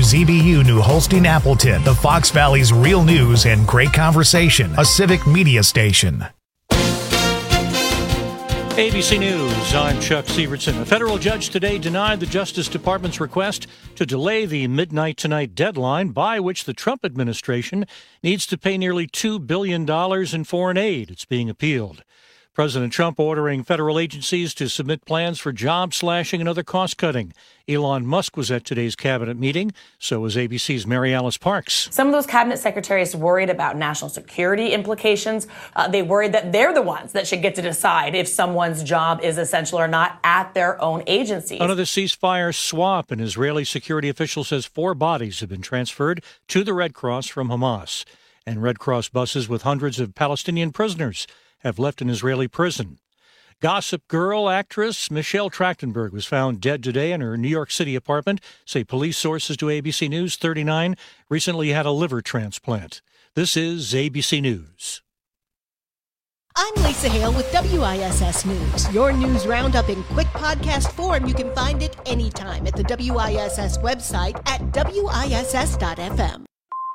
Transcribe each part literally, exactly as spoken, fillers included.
Z B U New Holstein Appleton, the Fox Valley's real news and great conversation, a civic media station. A B C News, I'm Chuck Severson. A federal judge today denied the Justice Department's request to delay the midnight tonight deadline by which the Trump administration needs to pay nearly two billion dollars in foreign aid. It's being appealed. President Trump ordering federal agencies to submit plans for job slashing and other cost cutting. Elon Musk was at today's cabinet meeting. So was A B C's Mary Alice Parks. Some of those cabinet secretaries worried about national security implications. Uh, they worried that they're the ones that should get to decide if someone's job is essential or not at their own agencies. Under the ceasefire swap, an Israeli security official says four bodies have been transferred to the Red Cross from Hamas. And Red Cross buses with hundreds of Palestinian prisoners have left an Israeli prison. Gossip Girl actress Michelle Trachtenberg was found dead today in her New York City apartment, say police sources to A B C News. thirty-nine recently had a liver transplant. This is A B C News. I'm Lisa Hale with W I S S News. Your news roundup in quick podcast form. You can find it anytime at the W I S S website at W I S S dot F M.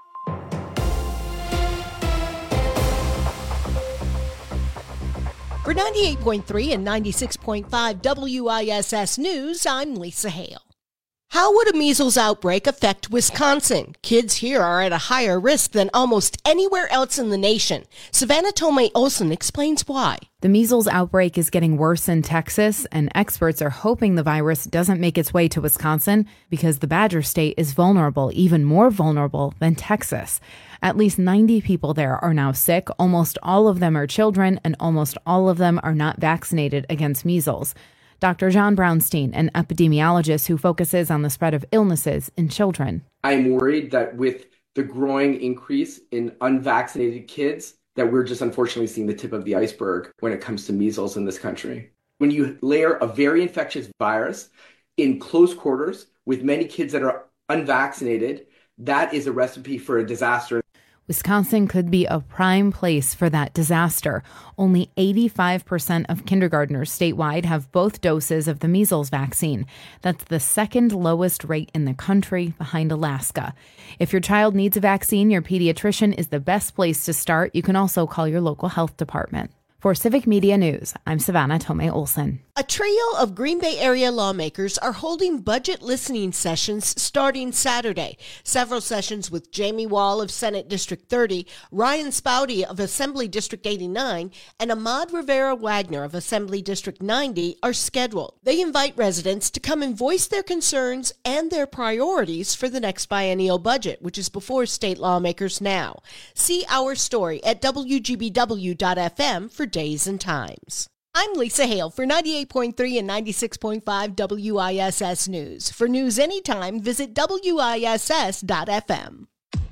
For ninety-eight point three and ninety-six point five W I S S News, I'm Lisa Hale. How would a measles outbreak affect Wisconsin? Kids here are at a higher risk than almost anywhere else in the nation. Savannah Tomei Olson explains why. The measles outbreak is getting worse in Texas, and experts are hoping the virus doesn't make its way to Wisconsin because the Badger State is vulnerable, even more vulnerable than Texas. At least ninety people there are now sick. Almost all of them are children, and almost all of them are not vaccinated against measles. Doctor John Brownstein, an epidemiologist who focuses on the spread of illnesses in children. I'm worried that with the growing increase in unvaccinated kids, that we're just unfortunately seeing the tip of the iceberg when it comes to measles in this country. When you layer a very infectious virus in close quarters with many kids that are unvaccinated, that is a recipe for a disaster. Wisconsin could be a prime place for that disaster. Only eighty-five percent of kindergartners statewide have both doses of the measles vaccine. That's the second lowest rate in the country, behind Alaska. If your child needs a vaccine, your pediatrician is the best place to start. You can also call your local health department. For Civic Media News, I'm Savannah Tomei Olson. A trio of Green Bay area lawmakers are holding budget listening sessions starting Saturday. Several sessions with Jamie Wall of Senate District thirty, Ryan Spouty of Assembly District eighty-nine, and Ahmad Rivera Wagner of Assembly District ninety are scheduled. They invite residents to come and voice their concerns and their priorities for the next biennial budget, which is before state lawmakers now. See our story at W G B W dot F M for days and times. I'm Lisa Hale for ninety-eight point three and ninety-six point five W I S S News. For news anytime, visit W I S S dot F M.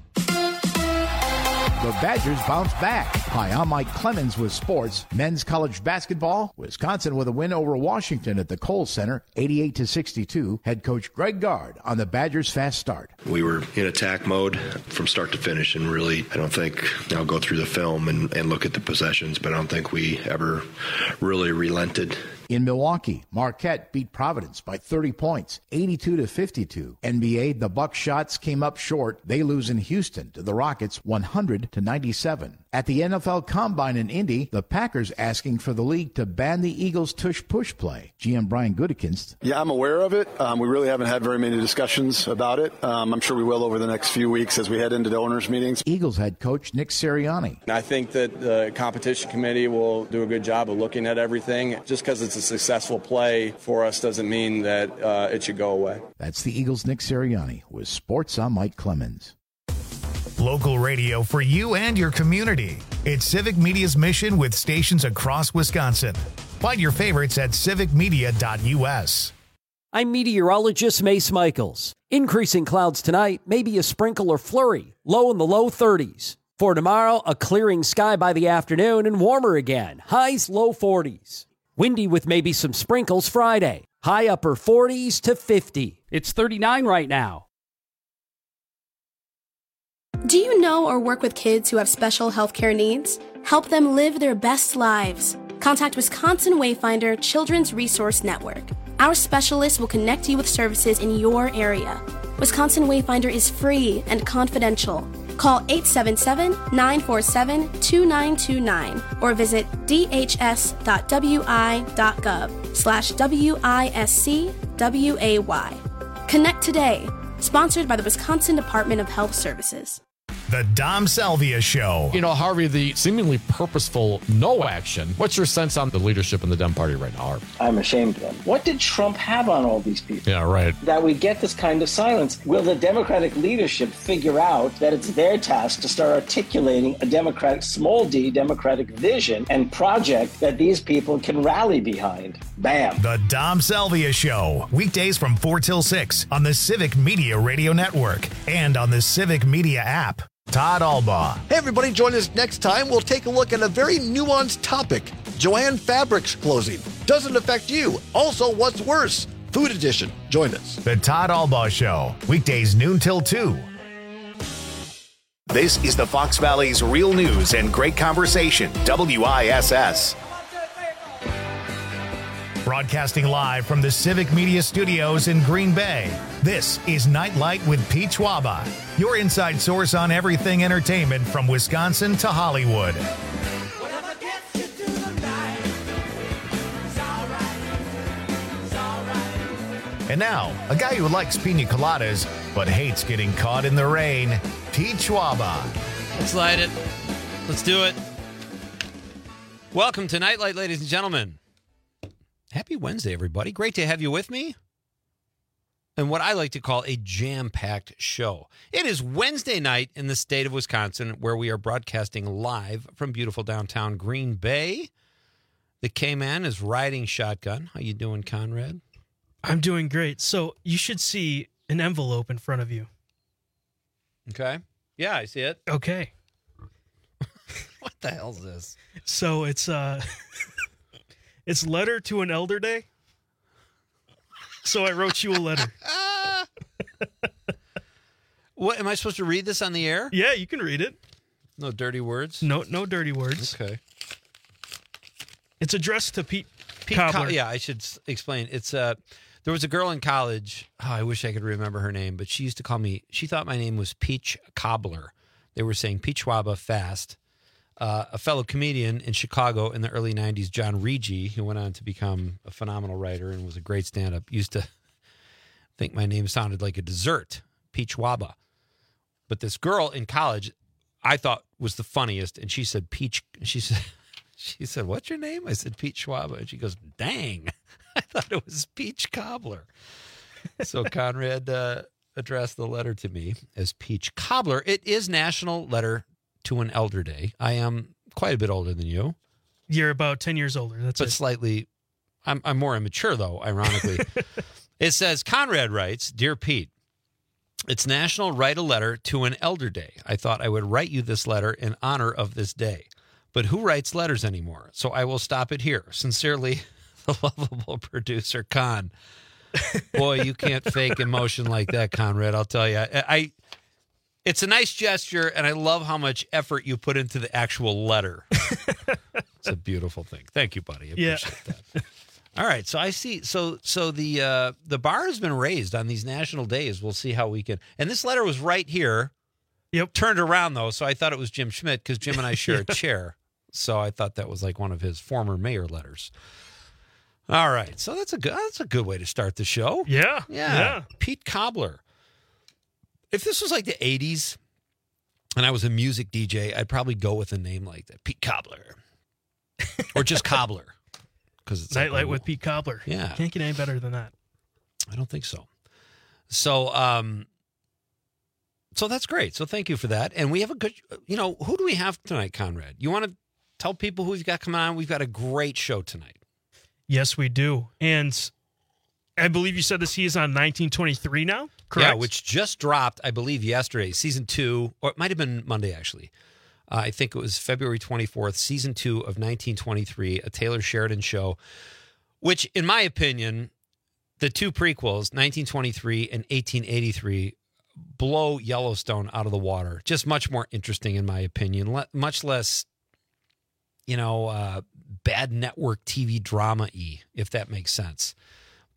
The Badgers bounce back. Hi, I'm Mike Clemens with sports. Men's college basketball. Wisconsin with a win over Washington at the Kohl Center, eighty-eight to sixty-two. Head coach Greg Gard on the Badgers' fast start. We were in attack mode from start to finish, and really, I don't think, I'll go through the film and, and look at the possessions, but I don't think we ever really relented. In Milwaukee, Marquette beat Providence by thirty points, eighty-two to fifty-two. N B A, the Buckshot came up short. They lose in Houston to the Rockets, one hundred to ninety-seven. At the N F L Combine in Indy, the Packers asking for the league to ban the Eagles' tush-push play. G M Brian Gutekunst. Yeah, I'm aware of it. Um, we really haven't had very many discussions about it. Um, I'm sure we will over the next few weeks as we head into the owners' meetings. Eagles head coach Nick Sirianni. I think that the competition committee will do a good job of looking at everything. Just because it's a successful play for us doesn't mean that uh, it should go away. That's the Eagles' Nick Sirianni with Sports on Mike Clemens. Local radio for you and your community. It's Civic Media's mission with stations across Wisconsin. Find your favorites at civic media dot U S. I'm meteorologist Mace Michaels. Increasing clouds tonight, maybe a sprinkle or flurry, low in the low thirties. For tomorrow, a clearing sky by the afternoon and warmer again, highs low forties. Windy with maybe some sprinkles Friday, high upper forties to fifty. It's thirty-nine right now. Do you know or work with kids who have special healthcare needs? Help them live their best lives. Contact Wisconsin Wayfinder Children's Resource Network. Our specialists will connect you with services in your area. Wisconsin Wayfinder is free and confidential. Call eight seven seven, nine four seven, two nine two nine or visit dhs.wi.gov slash W-I-S-C-W-A-Y. Connect today. Sponsored by the Wisconsin Department of Health Services. The Dom Salvia Show. You know, Harvey, the seemingly purposeful no action. What's your sense on the leadership in the Dem Party right now, Harvey? I'm ashamed of them. What did Trump have on all these people? Yeah, right. That we get this kind of silence. Will the Democratic leadership figure out that it's their task to start articulating a Democratic, small d, Democratic vision and project that these people can rally behind? Bam. The Dom Salvia Show. Weekdays from four till six on the Civic Media Radio Network and on the Civic Media app. Todd Albaugh. Hey, everybody, join us next time. We'll take a look at a very nuanced topic. Joann Fabrics closing. Doesn't affect you. Also, what's worse? Food Edition. Join us. The Todd Albaugh Show. Weekdays noon till two. This is the Fox Valley's real news and great conversation. W I S S. Broadcasting live from the Civic Media Studios in Green Bay, this is Nightlight with Pete Schwaba, your inside source on everything entertainment from Wisconsin to Hollywood. And now, a guy who likes pina coladas but hates getting caught in the rain, Pete Schwaba. Let's light it. Let's do it. Welcome to Nightlight, ladies and gentlemen. Happy Wednesday, everybody. Great to have you with me. And what I like to call a jam-packed show. It is Wednesday night in the state of Wisconsin, where we are broadcasting live from beautiful downtown Green Bay. The K-Man is riding shotgun. How you doing, Conrad? I'm doing great. So you should see an envelope in front of you. Okay. Yeah, I see it. Okay. What the hell is this? So it's uh, it's letter to an elder day. So I wrote you a letter. What, am I supposed to read this on the air? Yeah, you can read it. No dirty words? No, no dirty words. Okay. It's addressed to Pete, Pete Cobbler. Co- yeah, I should s- explain. It's uh, there was a girl in college. Oh, I wish I could remember her name, but she used to call me. She thought my name was Peach Cobbler. They were saying Pete Schwaba fast. Uh, a fellow comedian in Chicago in the early nineties, John Rigi, who went on to become a phenomenal writer and was a great stand-up, used to think my name sounded like a dessert, Peach Schwaba. But this girl in college, I thought was the funniest, and she said Peach. She said, she said, "What's your name?" I said Pete Schwaba, and she goes, "Dang, I thought it was Peach Cobbler." So Conrad uh, addressed the letter to me as Peach Cobbler. It is National Letter to an Elder Day. I am quite a bit older than you. You're about ten years older. That's but it. slightly. I'm I'm more immature though. Ironically, it says Conrad writes, "Dear Pete, it's National Write a Letter to an Elder Day. I thought I would write you this letter in honor of this day, but who writes letters anymore? So I will stop it here. Sincerely, the lovable producer Con." Boy, you can't fake emotion like that, Conrad. I'll tell you. I. I It's a nice gesture, and I love how much effort you put into the actual letter. It's a beautiful thing. Thank you, buddy. I appreciate Yeah. that. All right, so I see. So, so the uh, the bar has been raised on these national days. We'll see how we can. And this letter was right here. Yep. Turned around though, so I thought it was Jim Schmidt because Jim and I share Yeah. a chair. So I thought that was like one of his former mayor letters. All right, so that's a good that's a good way to start the show. Yeah. Yeah. Yeah. Pete Cobbler. If this was like the eighties and I was a music D J, I'd probably go with a name like that, Pete Cobbler. Or just Cobbler. Because it's Nightlight like, with Pete Cobbler. Yeah. Can't get any better than that. I don't think so. So, um, so that's great. So thank you for that. And we have a good, you know, who do we have tonight, Conrad? You want to tell people who we've got coming on? We've got a great show tonight. Yes, we do. And I believe you said this he is on nineteen twenty-three now, correct? Yeah, which just dropped, I believe, yesterday, season two, or it might have been Monday, actually. Uh, I think it was February twenty-fourth, season two of nineteen twenty-three, a Taylor Sheridan show, which, in my opinion, the two prequels, nineteen twenty-three and eighteen eighty-three, blow Yellowstone out of the water. Just much more interesting, in my opinion. Le- much less, you know, uh, bad network T V drama-y, if that makes sense.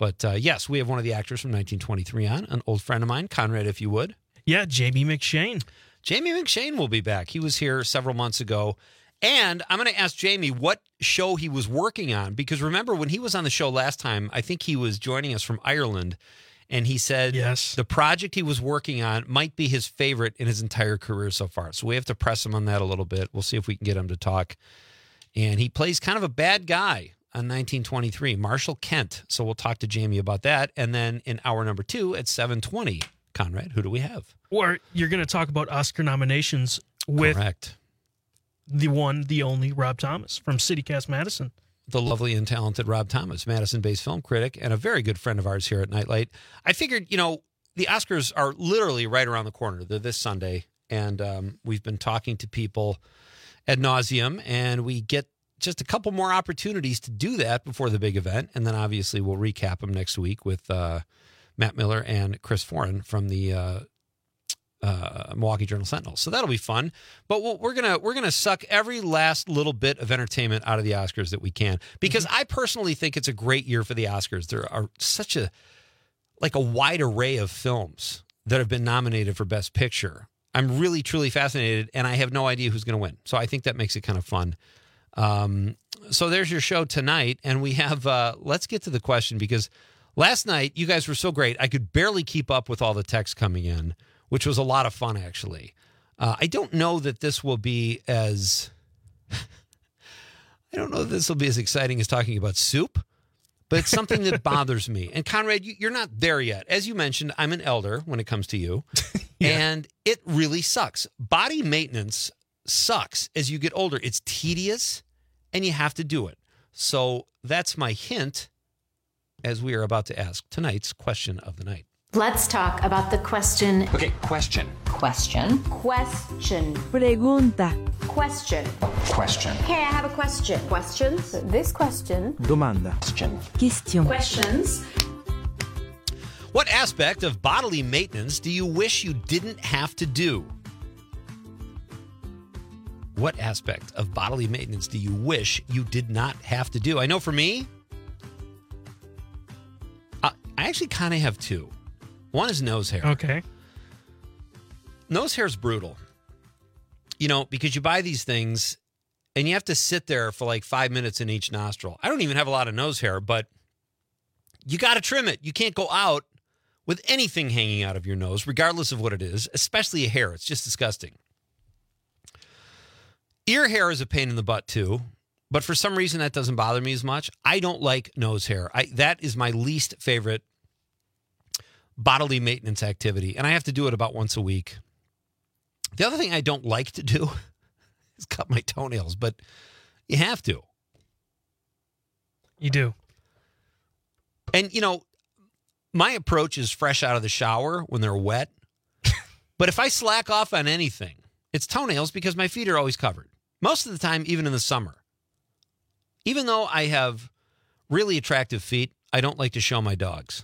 But uh, yes, we have one of the actors from nineteen twenty-three on, an old friend of mine, Conrad, if you would. Yeah, Jamie McShane. Jamie McShane will be back. He was here several months ago. And I'm going to ask Jamie what show he was working on, because remember when he was on the show last time, I think he was joining us from Ireland, and he said yes. the project he was working on might be his favorite in his entire career so far. So we have to press him on that a little bit. We'll see if we can get him to talk. And he plays kind of a bad guy on nineteen twenty-three, Marshall Kent. So we'll talk to Jamie about that. And then in hour number two at seven twenty, Conrad, who do we have? Or you're going to talk about Oscar nominations with Correct. the one, the only Rob Thomas from CityCast Madison. The lovely and talented Rob Thomas, Madison-based film critic and a very good friend of ours here at Nightlight. I figured, you know, the Oscars are literally right around the corner. They're this Sunday, and um, we've been talking to people ad nauseum, and we get just a couple more opportunities to do that before the big event, and then obviously we'll recap them next week with uh, Matt Miller and Chris Foran from the uh, uh, Milwaukee Journal-Sentinel. So that'll be fun. But we'll, we're gonna we're gonna suck every last little bit of entertainment out of the Oscars that we can, because mm-hmm. I personally think it's a great year for the Oscars. There are such a like a wide array of films that have been nominated for Best Picture. I'm really truly fascinated, and I have no idea who's going to win. So I think that makes it kind of fun. Um, so there's your show tonight, and we have. Uh, let's get to the question, because last night you guys were so great. I could barely keep up with all the texts coming in, which was a lot of fun, actually. Uh, I don't know that this will be as I don't know that this will be as exciting as talking about soup, but it's something that bothers me. And Conrad, you, you're not there yet. As you mentioned, I'm an elder when it comes to you, yeah. and it really sucks. Body maintenance sucks as you get older. It's tedious, and you have to do it. So that's my hint as we are about to ask tonight's question of the night. Let's talk about the question. Okay, question. Question. Question. Pregunta. Question. Question. Hey, I have a question. Questions? This question. Domanda. Question. Question. Questions. What aspect of bodily maintenance do you wish you didn't have to do? What aspect of bodily maintenance do you wish you did not have to do? I know for me, I actually kind of have two. One is nose hair. Okay. Nose hair is brutal. You know, because you buy these things and you have to sit there for like five minutes in each nostril. I don't even have a lot of nose hair, but you got to trim it. You can't go out with anything hanging out of your nose, regardless of what it is, especially a hair. It's just disgusting. Ear hair is a pain in the butt too, but for some reason that doesn't bother me as much. I don't like nose hair. I, that is my least favorite bodily maintenance activity, and I have to do it about once a week. The other thing I don't like to do is cut my toenails, but you have to. You do. And, you know, my approach is fresh out of the shower when they're wet. But if I slack off on anything, it's toenails, because my feet are always covered. Most of the time, even in the summer. Even though I have really attractive feet, I don't like to show my dogs.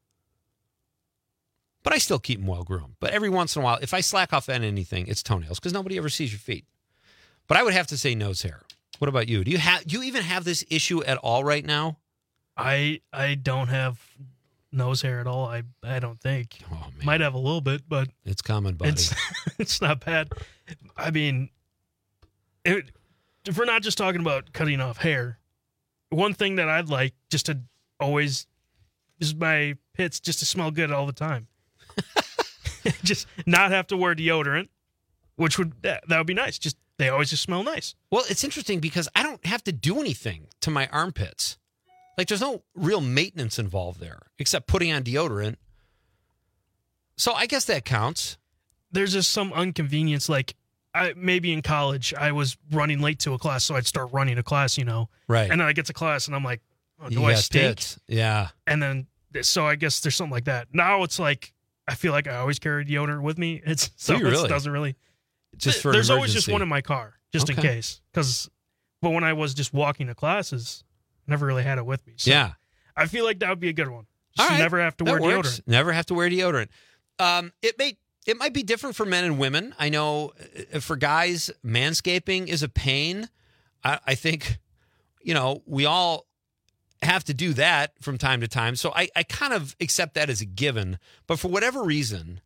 But I still keep them well groomed. But every once in a while, if I slack off on anything, it's toenails, because nobody ever sees your feet. But I would have to say nose hair. What about you? Do you have? Do you even have this issue at all right now? I I don't have nose hair at all. I I don't think. Oh, man. Might have a little bit, but it's common, buddy. It's, it's not bad. I mean, it, if we're not just talking about cutting off hair, one thing that I'd like just to always is my pits just to smell good all the time. Just not have to wear deodorant, which would that, that would be nice. Just they always just smell nice. Well, it's interesting because I don't have to do anything to my armpits. Like, there's no real maintenance involved there except putting on deodorant. So I guess that counts. There's just some inconvenience. Like, I, maybe in college, I was running late to a class, so I'd start running a class, you know. Right. And then I get to class, and I'm like, oh, do You I got stink? pits. Yeah. And then, so I guess there's something like that. Now it's like, I feel like I always carry deodorant with me. It's so Do you it really? doesn't really. Just for an There's always just emergency. one in my car, just in Okay. case. Because, but when I was just walking to classes, I never really had it with me. So Yeah. I feel like that would be a good one. All Just right. never have to That wear works. deodorant. Never have to wear deodorant. Um, it may it might be different for men and women. I know uh, for guys, manscaping is a pain. I, I think, you know, we all have to do that from time to time. So I, I kind of accept that as a given. But for whatever reason,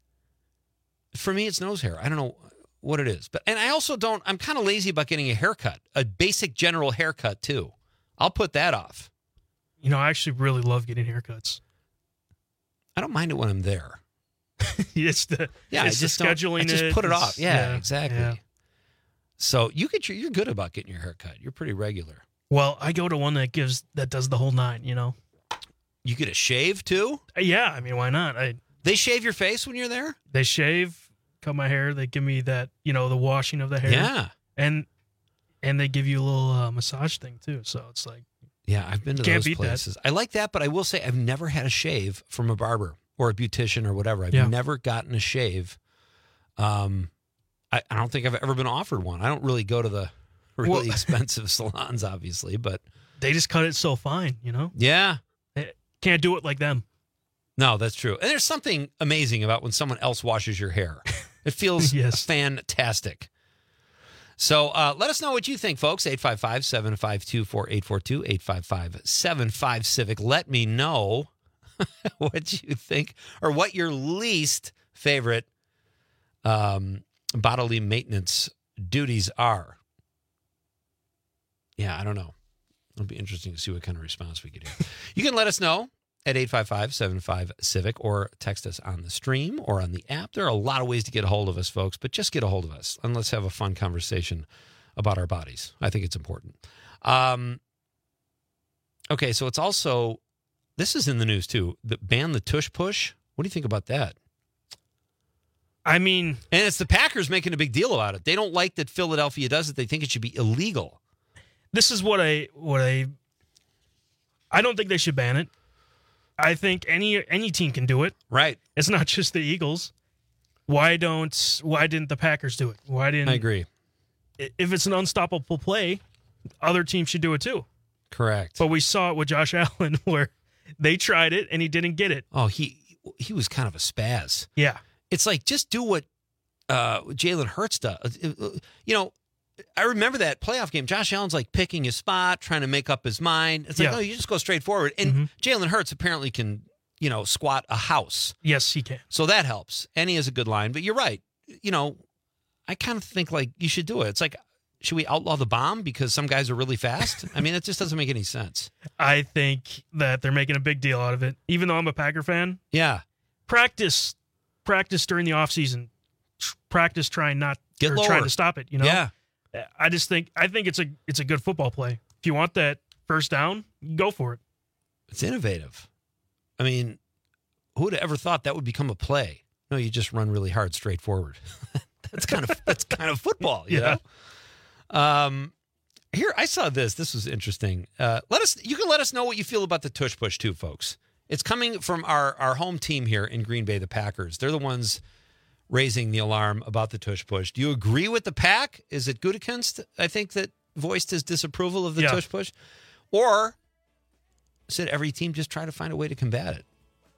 for me, it's nose hair. I don't know what it is. But and I also don't, I'm kind of lazy about getting a haircut, a basic general haircut too. I'll put that off. You know, I actually really love getting haircuts. I don't mind it when I'm there. it's the yeah, it's I just the scheduling. I just it, put it off. Yeah, yeah exactly. Yeah. So you get your, you're good about getting your haircut. You're pretty regular. Well, I go to one that gives that does the whole nine. You know, you get a shave too. Yeah, I mean, why not? I they shave your face when you're there. They shave, cut my hair. They give me that, you know, the washing of the hair. Yeah, and and they give you a little uh, massage thing too. So it's like, yeah, I've been to Can't those beat places. that. I like that, but I will say I've never had a shave from a barber or a beautician or whatever. I've Yeah. never gotten a shave. Um, I, I don't think I've ever been offered one. I don't really go to the really Well- expensive salons, obviously, but they just cut it so fine. You know, yeah. They can't do it like them. No, that's true. And there's something amazing about when someone else washes your hair. It feels Yes. fantastic. So uh, let us know what you think, folks. eight five five, seven five two, four eight four two, eight five five, seven five, Civic. Let me know what you think or what your least favorite um, bodily maintenance duties are. Yeah, I don't know. It'll be interesting to see what kind of response we get here. You can let us know at eight five five, seven five, Civic or text us on the stream or on the app. There are a lot of ways to get a hold of us, folks, but just get a hold of us and let's have a fun conversation about our bodies. I think it's important. Um, okay, so it's also, this is in the news too, the ban the tush push. What do you think about that? I mean, and it's the Packers making a big deal about it. They don't like that Philadelphia does it. They think it should be illegal. This is what I what I. I don't think they should ban it. I think any any team can do it. Right. It's not just the Eagles. Why don't Why didn't the Packers do it? Why didn't I agree. If it's an unstoppable play, other teams should do it too. Correct. But we saw it with Josh Allen where they tried it and he didn't get it. Oh, he he was kind of a spaz. Yeah. It's like, just do what uh, Jalen Hurts does. You know, I remember that playoff game. Josh Allen's like picking his spot, trying to make up his mind. It's like, Yeah. oh, you just go straight forward. And Mm-hmm. Jalen Hurts apparently can, you know, squat a house. Yes, he can. So that helps. And he has a good line. But you're right. You know, I kind of think like you should do it. It's like, should we outlaw the bomb because some guys are really fast? I mean, it just doesn't make any sense. I think that they're making a big deal out of it. Even though I'm a Packer fan, Yeah. practice practice during the offseason. Tr- Practice trying not Get or lower. trying to stop it, you know? Yeah. I just think I think it's a it's a good football play. If you want that first down, go for it. It's innovative. I mean, who would have ever thought that would become a play? No, you just run really hard straight forward. that's kind of that's kind of football, you Yeah. know? Um here I saw this. This was interesting. Uh let us you can let us know what you feel about the tush push too, folks. It's coming from our our home team here in Green Bay, the Packers. They're the ones raising the alarm about the tush push. Do you agree with the Pack? Is it Gutekunst, I think, that voiced his disapproval of the Yeah. tush push? Or said every team just try to find a way to combat it?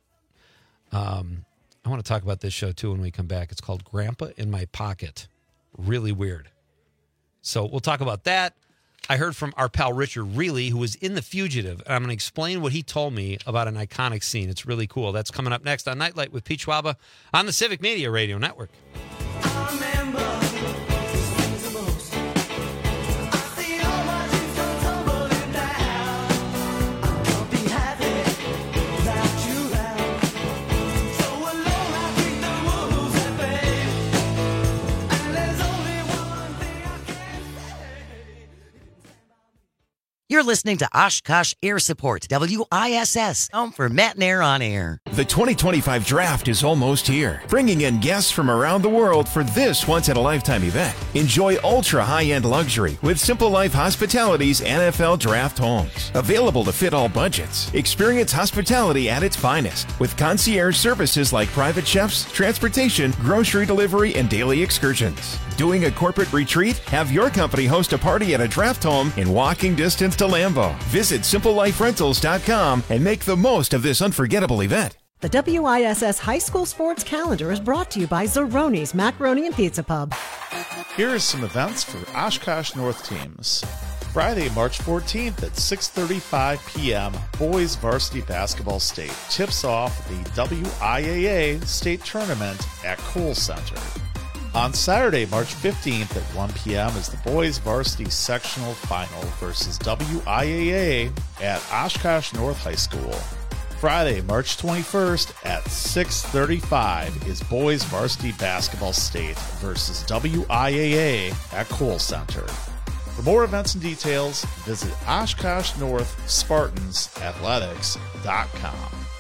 Um, I want to talk about this show, too, when we come back. It's called Grandpa in My Pocket. Really weird. So we'll talk about that. I heard from our pal Richard Reilly, who was in The Fugitive, and I'm going to explain what he told me about an iconic scene. It's really cool. That's coming up next on Nightlight with Pete Schwaba on the Civic Media Radio Network. You're listening to Oshkosh Air Support, W I S S, home for Matt and Air on Air. The twenty twenty-five draft is almost here, bringing in guests from around the world for this once-in-a-lifetime event. Enjoy ultra-high-end luxury with Simple Life Hospitality's N F L Draft Homes. Available to fit all budgets. Experience hospitality at its finest with concierge services like private chefs, transportation, grocery delivery, and daily excursions. Doing a corporate retreat? Have your company host a party at a draft home in walking distance to Lambeau. Visit simple life rentals dot com and make the most of this unforgettable event. The W I S S High School Sports Calendar is brought to you by Zeroni's Macaroni and Pizza Pub. Here are some events for Oshkosh North teams. Friday, March fourteenth at six thirty-five p.m., Boys Varsity Basketball State tips off the W I A A State Tournament at Kohl Center. On Saturday, March fifteenth at one p.m. is the Boys Varsity Sectional Final versus W I A A at Oshkosh North High School. Friday, March twenty-first at six thirty-five is Boys Varsity Basketball State versus W I A A at Kohl Center. For more events and details, visit Oshkosh North Spartans Athletics dot com.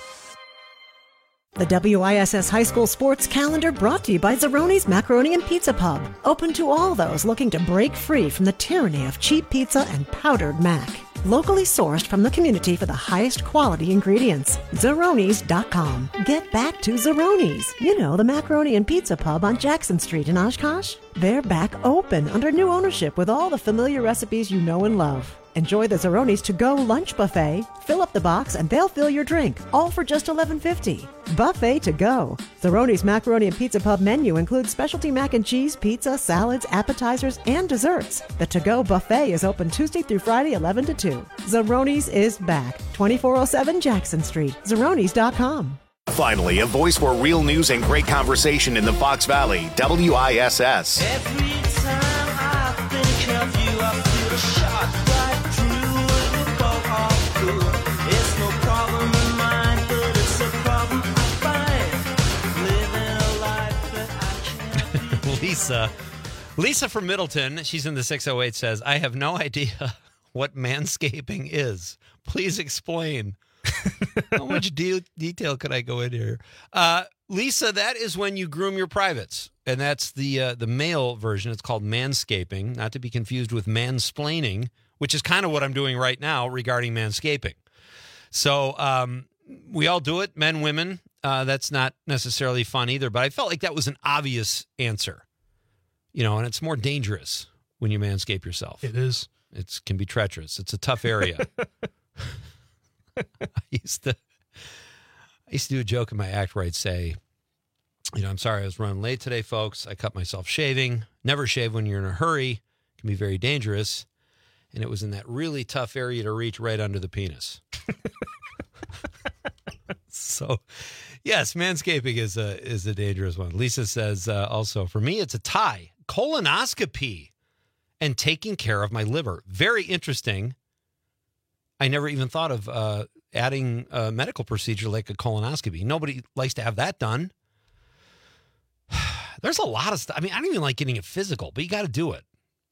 The W I S S High School Sports Calendar brought to you by Zeroni's Macaroni and Pizza Pub. Open to all those looking to break free from the tyranny of cheap pizza and powdered mac. Locally sourced from the community for the highest quality ingredients. Zeronis dot com. Get back to Zeroni's. You know, the Macaroni and Pizza Pub on Jackson Street in Oshkosh. They're back open under new ownership with all the familiar recipes you know and love. Enjoy the Zeroni's to-go lunch buffet. Fill up the box and they'll fill your drink, all for just eleven fifty. Buffet to go. Zeroni's Macaroni and Pizza Pub menu includes specialty mac and cheese, pizza, salads, appetizers, and desserts. The to-go buffet is open Tuesday through Friday, eleven to two. Zeroni's is back. twenty-four oh seven Jackson Street. Zeronis dot com. Finally, a voice for real news and great conversation in the Fox Valley, W I S S. Every time I think of you, I feel a shot right through it. We both are good. It's no problem of mine, but it's a problem I find. Living a life that I can't. Lisa. Lisa from Middleton, she's in the six oh eight, says, I have no idea what manscaping is. Please explain. How much de- detail could I go in here? Uh, Lisa, that is when you groom your privates. And that's the uh, the male version. It's called manscaping, not to be confused with mansplaining, which is kind of what I'm doing right now regarding manscaping. So um, we all do it, men, women. Uh, that's not necessarily fun either, but I felt like that was an obvious answer. You know, and it's more dangerous when you manscape yourself. It is. It can be treacherous. It's a tough area. I used to I used to do a joke in my act where I'd say, you know, I'm sorry I was running late today, folks. I cut myself shaving. Never shave when you're in a hurry. It can be very dangerous. And it was in that really tough area to reach right under the penis. So, yes, manscaping is a is a dangerous one. Lisa says uh, also, for me, it's a tie. Colonoscopy and taking care of my liver. Very interesting. I never even thought of uh, adding a medical procedure like a colonoscopy. Nobody likes to have that done. There's a lot of stuff. I mean, I don't even like getting it physical, but you got to do it.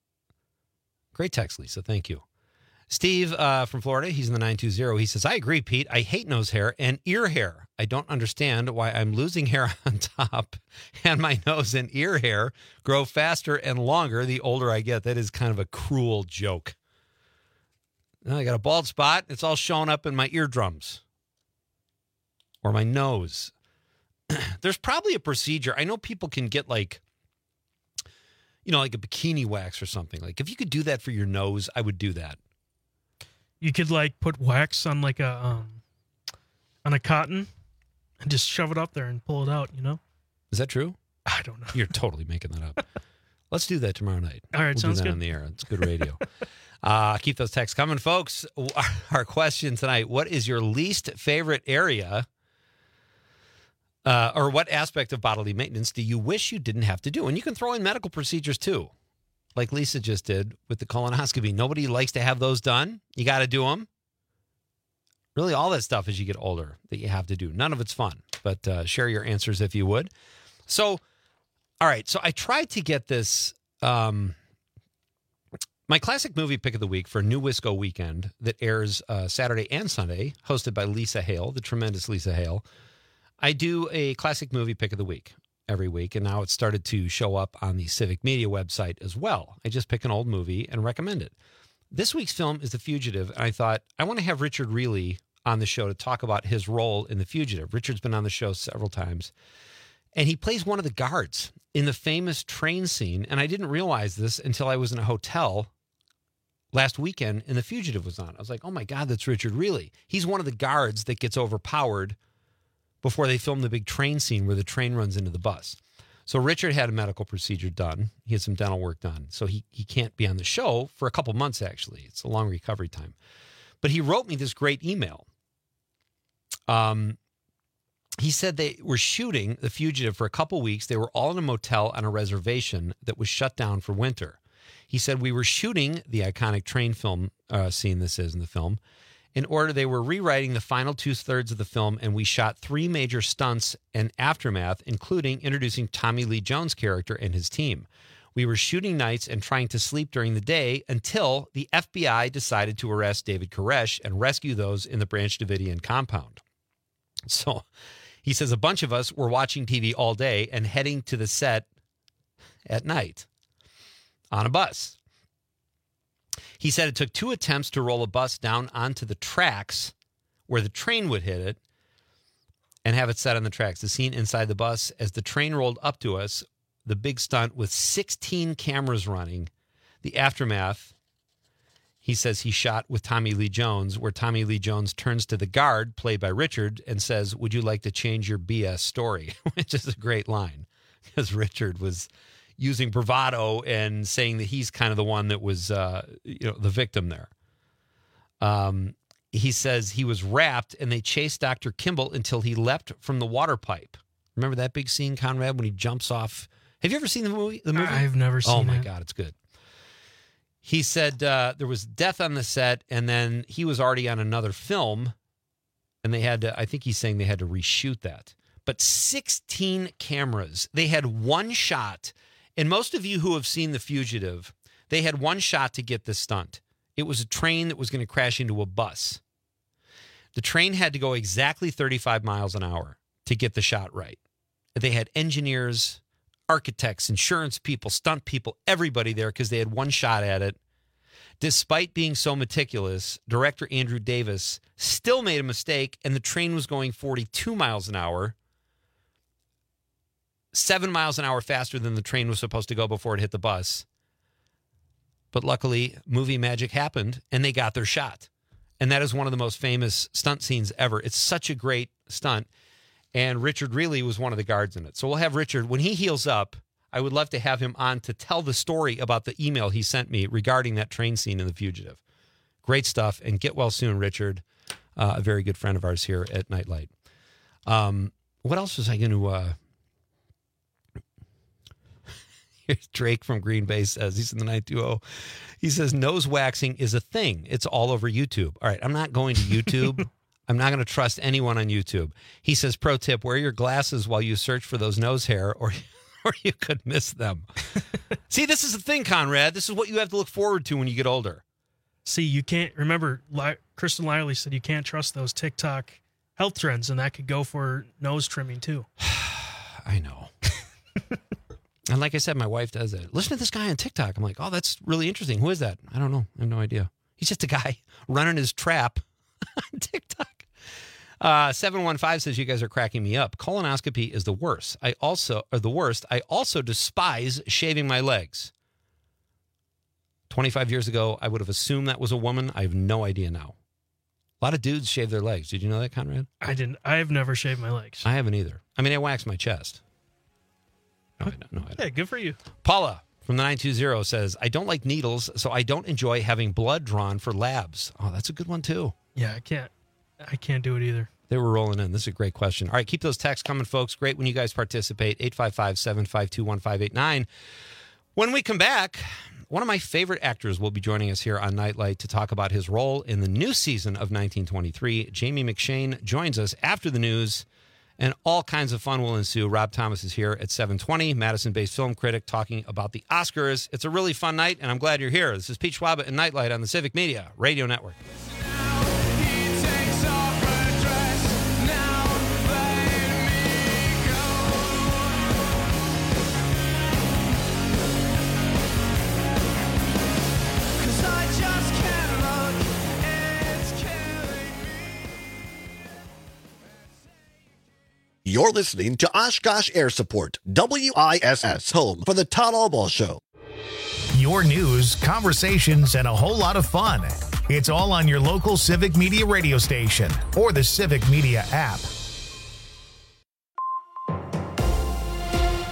Great text, Lisa. Thank you. Steve uh, from Florida, he's in the nine two zero. He says, I agree, Pete. I hate nose hair and ear hair. I don't understand why I'm losing hair on top and my nose and ear hair grow faster and longer the older I get. That is kind of a cruel joke. I got a bald spot. It's all showing up in my eardrums or my nose. There's probably a procedure. I know people can get like, you know, like a bikini wax or something. Like if you could do that for your nose, I would do that. You could like put wax on like a um, on a cotton and just shove it up there and pull it out. You know? Is that true? I don't know. You're totally making that up. Let's do that tomorrow night. All right, we'll sounds do that good. on the air. It's good radio. uh, keep those texts coming, folks. Our, our question tonight: what is your least favorite area, uh, or what aspect of bodily maintenance do you wish you didn't have to do? And you can throw in medical procedures too, like Lisa just did with the colonoscopy. Nobody likes to have those done. You got to do them. Really, all that stuff as you get older that you have to do. None of it's fun, but uh, share your answers if you would. So. All right, so I tried to get this, um, my classic movie pick of the week for New Wisco Weekend that airs uh, Saturday and Sunday, hosted by Lisa Hale, the tremendous Lisa Hale. I do a classic movie pick of the week every week, and now it's started to show up on the Civic Media website as well. I just pick an old movie and recommend it. This week's film is The Fugitive, and I thought I want to have Richard Reilly on the show to talk about his role in The Fugitive. Richard's been on the show several times, and he plays one of the guards in the famous train scene, and I didn't realize this until I was in a hotel last weekend and The Fugitive was on. I was like, oh my God, that's Richard Reilly. He's one of the guards that gets overpowered before they film the big train scene where the train runs into the bus. So Richard had a medical procedure done. He had some dental work done. So he, he can't be on the show for a couple months, actually. It's a long recovery time. But he wrote me this great email. Um, he said they were shooting The Fugitive for a couple weeks. They were all in a motel on a reservation that was shut down for winter. He said, we were shooting the iconic train film uh, scene this is in the film. In order, they were rewriting the final two-thirds of the film, and we shot three major stunts and aftermath, including introducing Tommy Lee Jones' character and his team. We were shooting nights and trying to sleep during the day until the F B I decided to arrest David Koresh and rescue those in the Branch Davidian compound. So he says a bunch of us were watching T V all day and heading to the set at night on a bus. He said it took two attempts to roll a bus down onto the tracks where the train would hit it and have it set on the tracks. The scene inside the bus as the train rolled up to us, the big stunt with sixteen cameras running, the aftermath, he says he shot with Tommy Lee Jones, where Tommy Lee Jones turns to the guard, played by Richard, and says, would you like to change your B S story? Which is a great line, because Richard was using bravado and saying that he's kind of the one that was, uh, you know, the victim there. Um, he says he was wrapped and they chased Doctor Kimball until he leapt from the water pipe. Remember that big scene, Conrad, when he jumps off? Have you ever seen the movie? The movie? I've never seen it. Oh my God, it's good. He said uh, there was death on the set, and then he was already on another film, and they had to, I think he's saying they had to reshoot that. But sixteen cameras. They had one shot. And most of you who have seen The Fugitive, they had one shot to get this stunt. It was a train that was going to crash into a bus. The train had to go exactly thirty-five miles an hour to get the shot right. They had engineers, architects, insurance people, stunt people, everybody there because they had one shot at it. Despite being so meticulous, director Andrew Davis still made a mistake, and the train was going forty-two miles an hour. Seven miles an hour faster than the train was supposed to go before it hit the bus. But luckily, movie magic happened, and they got their shot. And that is one of the most famous stunt scenes ever. It's such a great stunt. And Richard Reilly was one of the guards in it. So we'll have Richard, when he heals up, I would love to have him on to tell the story about the email he sent me regarding that train scene in The Fugitive. Great stuff. And get well soon, Richard, uh, a very good friend of ours here at Nightlight. Um, what else was I going to... Uh, Here's Drake from Green Bay says, he's in the nine two zero. He says, nose waxing is a thing. It's all over YouTube. All right, I'm not going to YouTube. I'm not going to trust anyone on YouTube. He says, pro tip, wear your glasses while you search for those nose hair or, or you could miss them. See, this is the thing, Conrad. This is what you have to look forward to when you get older. See, you can't, remember, Li- Kristen Lively said you can't trust those TikTok health trends, and that could go for nose trimming too. I know. And like I said, my wife does it. Listen to this guy on TikTok. I'm like, oh, that's really interesting. Who is that? I don't know. I have no idea. He's just a guy running his trap on TikTok. Uh, seven one five says, you guys are cracking me up. Colonoscopy is the worst. I also, or the worst. I also despise shaving my legs. twenty-five years ago, I would have assumed that was a woman. I have no idea now. A lot of dudes shave their legs. Did you know that, Conrad? I didn't. I have never shaved my legs. I haven't either. I mean, I wax my chest. No, I don't. No, I don't. Yeah, good for you. Paula from the nine two zero says, I don't like needles, so I don't enjoy having blood drawn for labs. Oh, that's a good one, too. Yeah, I can't. I can't do it either. They were rolling in. This is a great question. All right, keep those texts coming, folks. Great when you guys participate. eight five five, seven five two, one five eight nine. When we come back, one of my favorite actors will be joining us here on Nightlight to talk about his role in the new season of nineteen twenty-three. Jamie McShane joins us after the news, and all kinds of fun will ensue. Rob Thomas is here at seven twenty, Madison-based film critic, talking about the Oscars. It's a really fun night, and I'm glad you're here. This is Pete Schwab and Nightlight on the Civic Media Radio Network. You're listening to Oshkosh Air Support, W I S S, home for the Todd Albaugh Show. Your news, conversations, and a whole lot of fun. It's all on your local Civic Media radio station or the Civic Media app.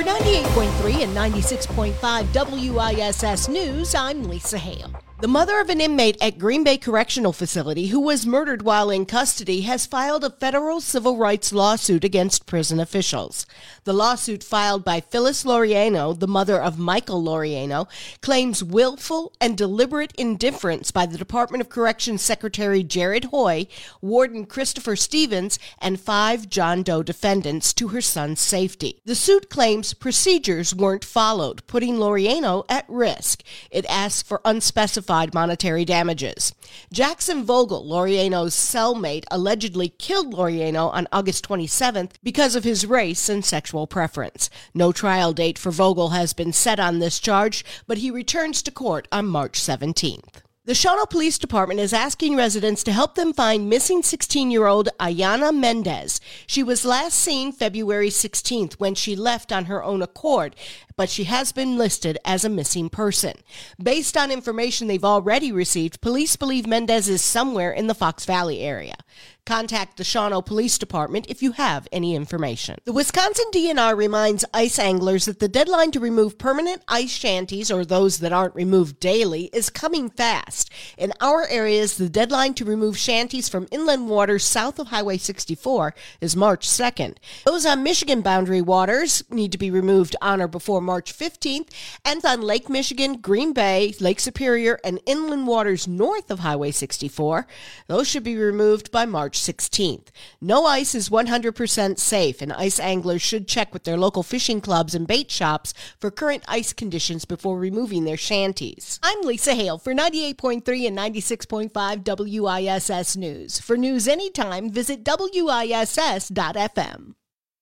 For ninety-eight point three and ninety-six point five W I S S News, I'm Lisa Hale. The mother of an inmate at Green Bay Correctional Facility who was murdered while in custody has filed a federal civil rights lawsuit against prison officials. The lawsuit filed by Phyllis Laureano, the mother of Michael Laureano, claims willful and deliberate indifference by the Department of Corrections Secretary Jared Hoy, Warden Christopher Stevens, and five John Doe defendants to her son's safety. The suit claims procedures weren't followed, putting Laureano at risk. It asks for unspecified monetary damages. Jackson Vogel, Laureano's cellmate, allegedly killed Laureano on August twenty-seventh because of his race and sexual preference. No trial date for Vogel has been set on this charge, but he returns to court on March seventeenth. The Shawano Police Department is asking residents to help them find missing sixteen-year-old Ayana Mendez. She was last seen February sixteenth when she left on her own accord, but she has been listed as a missing person. Based on information they've already received, police believe Mendez is somewhere in the Fox Valley area. Contact the Shawano Police Department if you have any information. The Wisconsin D N R reminds ice anglers that the deadline to remove permanent ice shanties, or those that aren't removed daily, is coming fast. In our areas, the deadline to remove shanties from inland waters south of Highway sixty-four is March second. Those on Michigan boundary waters need to be removed on or before March fifteenth, and on Lake Michigan, Green Bay, Lake Superior, and inland waters north of Highway sixty-four, those should be removed by March sixteenth. No ice is one hundred percent safe, and ice anglers should check with their local fishing clubs and bait shops for current ice conditions before removing their shanties. I'm Lisa Hale for ninety-eight point three and ninety-six point five W I S S News. For news anytime, visit W I S S dot F M.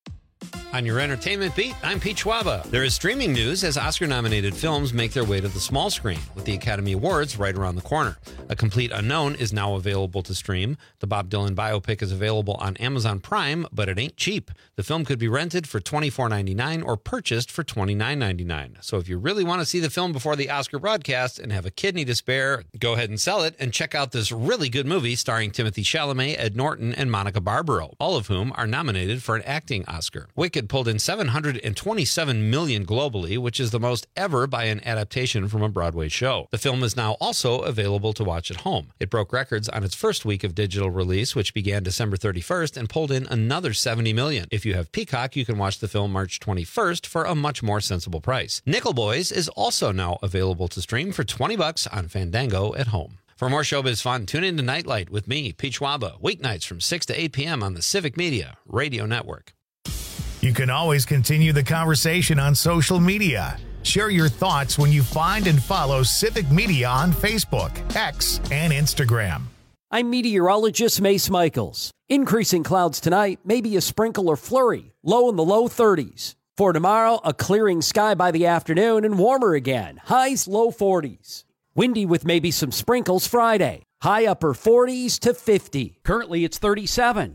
On your entertainment beat, I'm Pete Schwaba. There is streaming news as Oscar-nominated films make their way to the small screen, with the Academy Awards right around the corner. A Complete Unknown is now available to stream. The Bob Dylan biopic is available on Amazon Prime, but it ain't cheap. The film could be rented for twenty-four ninety-nine or purchased for twenty-nine ninety-nine. So if you really want to see the film before the Oscar broadcast and have a kidney to spare, go ahead and sell it and check out this really good movie starring Timothy Chalamet, Ed Norton, and Monica Barbaro, all of whom are nominated for an acting Oscar. Wicked pulled in seven hundred twenty-seven million dollars globally, which is the most ever by an adaptation from a Broadway show. The film is now also available to watch at home. It broke records on its first week of digital release, which began December thirty-first, and pulled in another seventy million dollars. If you have Peacock, you can watch the film March twenty-first for a much more sensible price. Nickel Boys is also now available to stream for twenty bucks on Fandango at home. For more showbiz fun, tune in to Nightlight with me, Pete Schwaba, weeknights from six to eight p.m. on the Civic Media Radio Network. You can always continue the conversation on social media. Share your thoughts when you find and follow Civic Media on Facebook, X, and Instagram. I'm meteorologist Mace Michaels. Increasing clouds tonight, maybe a sprinkle or flurry, low in the low thirties. For tomorrow, a clearing sky by the afternoon and warmer again, highs low forties. Windy with maybe some sprinkles Friday, high upper forties to fifty. Currently, it's thirty-seven.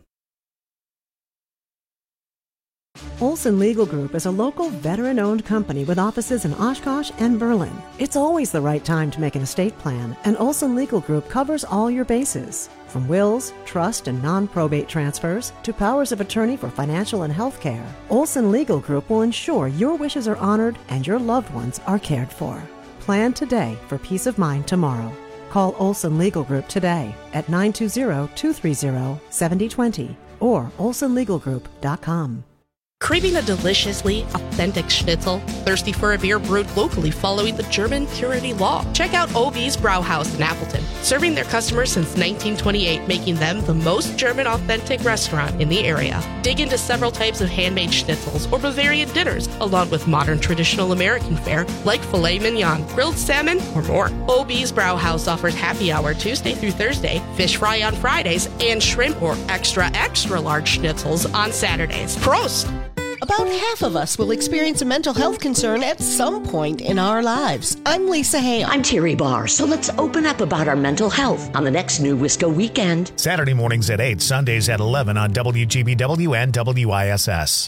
Olson Legal Group is a local veteran-owned company with offices in Oshkosh and Berlin. It's always the right time to make an estate plan, and Olson Legal Group covers all your bases. From wills, trust, and non-probate transfers to powers of attorney for financial and health care, Olson Legal Group will ensure your wishes are honored and your loved ones are cared for. Plan today for peace of mind tomorrow. Call Olson Legal Group today at nine two zero, two three zero, seven zero two zero or olson legal group dot com. Craving a deliciously authentic schnitzel? Thirsty for a beer brewed locally following the German purity law? Check out O B's Brauhaus in Appleton, serving their customers since nineteen twenty-eight, making them the most German authentic restaurant in the area. Dig into several types of handmade schnitzels or Bavarian dinners, along with modern traditional American fare like filet mignon, grilled salmon, or more. O B's Brauhaus offers happy hour Tuesday through Thursday, fish fry on Fridays, and shrimp or extra, extra large schnitzels on Saturdays. Prost! About half of us will experience a mental health concern at some point in our lives. I'm Lisa Hale. I'm Terry Barr. So let's open up about our mental health on the next New Wisco Weekend. Saturday mornings at eight, Sundays at eleven on W G B W and W I S S.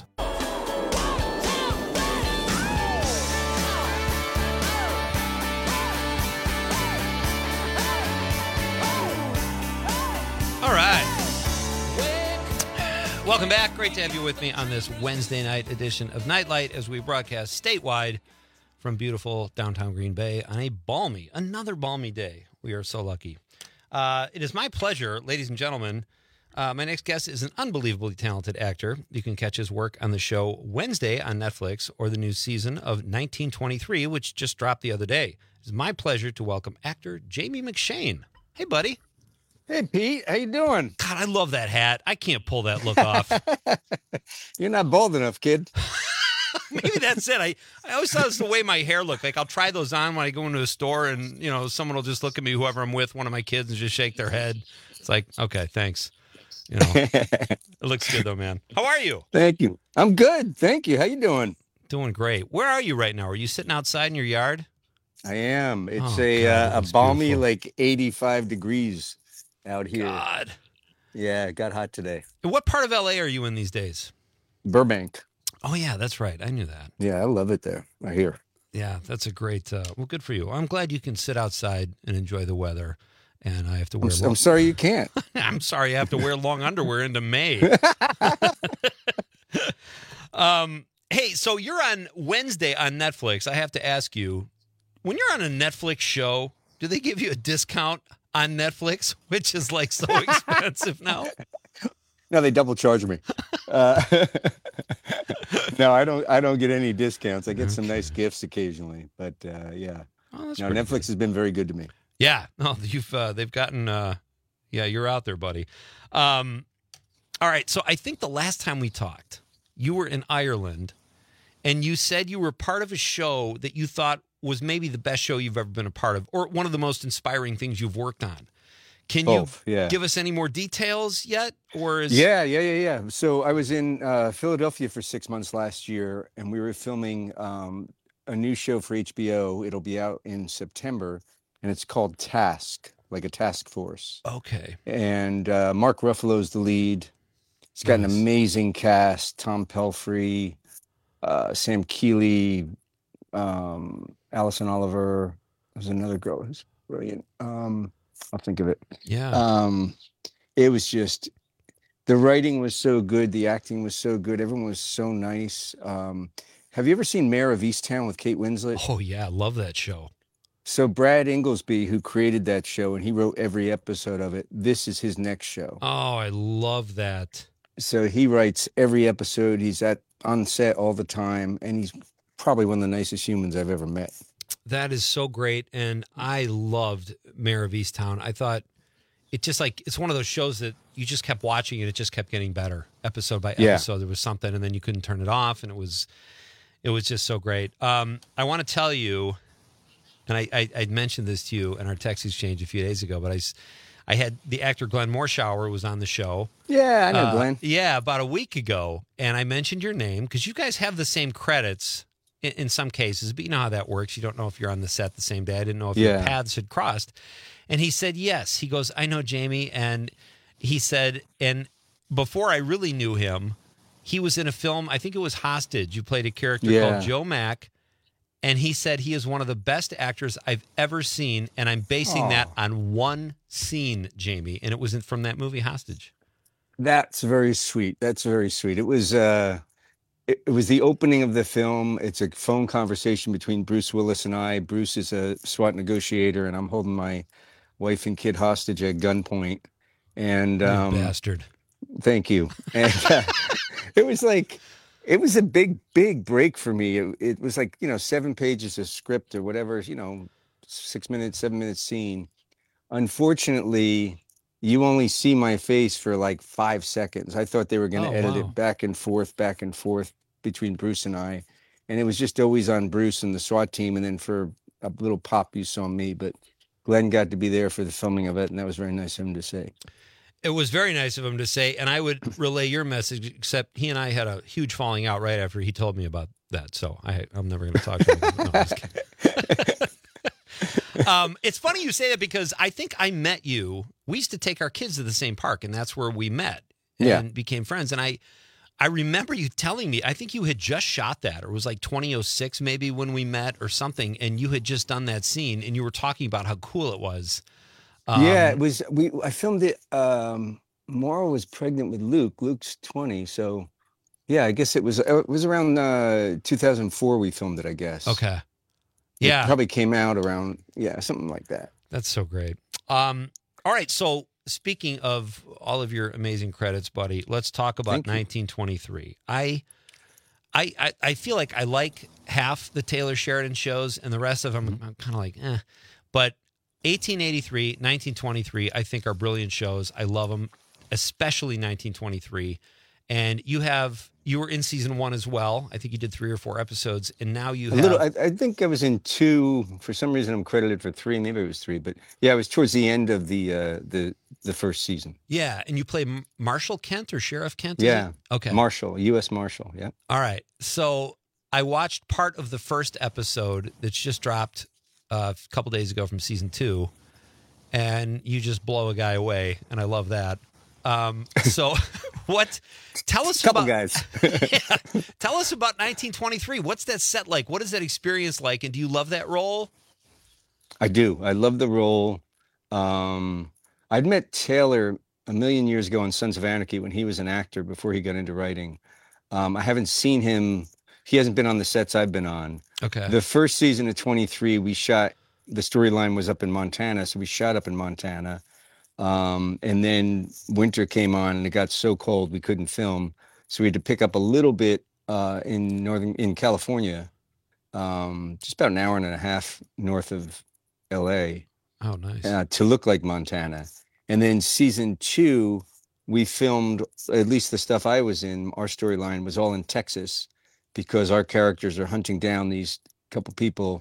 Welcome back. Great to have you with me on this Wednesday night edition of Nightlight as we broadcast statewide from beautiful downtown Green Bay on a balmy, another balmy day. We are so lucky. Uh, it is my pleasure, ladies and gentlemen. Uh, my next guest is an unbelievably talented actor. You can catch his work on the show Wednesday on Netflix or the new season of nineteen twenty-three, which just dropped the other day. It's my pleasure to welcome actor Jamie McShane. Hey, buddy. Hey, Pete. How you doing? God, I love that hat. I can't pull that look off. You're not bald enough, kid. Maybe that's it. I, I always thought it's the way my hair looked. Like, I'll try those on when I go into a store and, you know, someone will just look at me, whoever I'm with, one of my kids, and just shake their head. It's like, okay, thanks. You know, it looks good, though, man. How are you? Thank you. I'm good. Thank you. How you doing? Doing great. Where are you right now? Are you sitting outside in your yard? I am. It's Oh, a God, uh, a that's balmy, beautiful. like eighty-five degrees out here. God. Yeah, it got hot today. And what part of L A are you in these days? Burbank. Oh, yeah, that's right. I knew that. Yeah, I love it there. I hear. Yeah, that's a great, uh, well, good for you. I'm glad you can sit outside and enjoy the weather. And I have to I'm, wear s- long- I'm sorry you can't. I'm sorry I have to wear long underwear into May. um, hey, so you're on Wednesday on Netflix. I have to ask you, when you're on a Netflix show, do they give you a discount on Netflix, which is like so expensive now? No, they double charge me. Uh, no, I don't. I don't get any discounts. I get some nice gifts occasionally, but uh, yeah. Oh, that's no, pretty Netflix has been very good to me. Yeah, no, you've uh, they've gotten. Uh, yeah, you're out there, buddy. Um, all right, so I think the last time we talked, you were in Ireland, and you said you were part of a show that you thought was maybe the best show you've ever been a part of, or one of the most inspiring things you've worked on. Can Both, you yeah. give us any more details yet, or is Yeah, yeah, yeah, yeah. So I was in uh, Philadelphia for six months last year, and we were filming um, a new show for H B O. It'll be out in September, and it's called Task, like a task force. Okay. And uh, Mark Ruffalo's the lead. It's got an amazing cast: Tom Pelfrey, uh, Sam Keeley, um, Allison Oliver. There's another girl who's brilliant. Um, I'll think of it. Yeah. Um, it was just, the writing was so good. The acting was so good. Everyone was so nice. Um, have you ever seen Mayor of Easttown with Kate Winslet? Oh, yeah. I love that show. So Brad Inglesby, who created that show, and he wrote every episode of it, this is his next show. Oh, I love that. So he writes every episode. He's at on set all the time, and he's probably one of the nicest humans I've ever met. That is so great, and I loved Mayor of Easttown. I thought it just like it's one of those shows that you just kept watching and it just kept getting better episode by Yeah. episode. There was something, and then you couldn't turn it off, and it was it was just so great. Um, I want to tell you, and I, I I mentioned this to you in our text exchange a few days ago, but I s- I had the actor Glenn Morshower was on the show. Yeah, I know Uh, Glenn. Yeah, about a week ago, and I mentioned your name because you guys have the same credits in, in some cases, but you know how that works. You don't know if you're on the set the same day. I didn't know if your Yeah. paths had crossed. And he said, yes. He goes, I know Jamie. And he said, and before I really knew him, he was in a film, I think it was Hostage. You played a character Yeah. called Joe Mack. And he said he is one of the best actors I've ever seen. And I'm basing Aw. that on one scene, Jamie. And it was in, from that movie Hostage. That's very sweet. That's very sweet. It was uh it, it was the opening of the film. It's a phone conversation between Bruce Willis and I. Bruce is a SWAT negotiator, and I'm holding my wife and kid hostage at gunpoint. And You um bastard. Thank you. And uh, it was like it was a big, big break for me. It, it was like, you know, seven pages of script or whatever, you know, six minutes, seven minute scene. Unfortunately, you only see my face for like five seconds. I thought they were going to Oh, edit wow. it back and forth, back and forth between Bruce and I. And it was just always on Bruce and the SWAT team. And then for a little pop, you saw me. But Glenn got to be there for the filming of it. And that was very nice of him to say. It was very nice of him to say, and I would relay your message, except he and I had a huge falling out right after he told me about that. So I, I'm never going to talk to him. No, I'm just kidding. um, it's funny you say that because I think I met you. We used to take our kids to the same park, and that's where we met and Yeah. became friends. And I, I remember you telling me, I think you had just shot that, or it was like twenty oh six maybe when we met or something, and you had just done that scene, and you were talking about how cool it was. Um, yeah, it was. We I filmed it. Um, Mara was pregnant with Luke. Luke's twenty, so yeah, I guess it was it was around uh, two thousand four we filmed it, I guess. Okay. It Yeah. probably came out around, yeah, something like that. That's so great. Um, all right. So speaking of all of your amazing credits, buddy, let's talk about Thank you. nineteen twenty-three. I, I, I, I feel like I like half the Taylor Sheridan shows, and the rest of them I'm kind of like, eh. But eighteen eighty-three, nineteen twenty-three, I think are brilliant shows. I love them, especially nineteen twenty-three. And you have you were in season one as well. I think you did three or four episodes, and now you A have little, I, I think I was in two. For some reason, I'm credited for three. Maybe it was three, but yeah, I was towards the end of the uh, the the first season. yeah, and you play M- Marshall Kent or Sheriff Kent. is Yeah. it? Okay. Marshall, U S Marshal. Yeah. All right. So I watched part of the first episode that's just dropped uh, a couple days ago from season two, and you just blow a guy away, and I love that. Um, so, what? Tell us Couple about guys. Yeah. Tell us about nineteen twenty-three. What's that set like? What is that experience like? And do you love that role? I do. I love the role. Um, I'd met Taylor a million years ago on Sons of Anarchy when he was an actor before he got into writing. Um, I haven't seen him. He hasn't been on the sets I've been on. Okay. The first season of twenty-three, we shot, the storyline was up in Montana. So we shot up in Montana. Um, and then winter came on and it got so cold we couldn't film. So we had to pick up a little bit uh, in Northern, in California, um, just about an hour and a half north of L A. Oh, nice. Uh, to look like Montana. And then season two, we filmed, at least the stuff I was in, our storyline was all in Texas because our characters are hunting down these couple people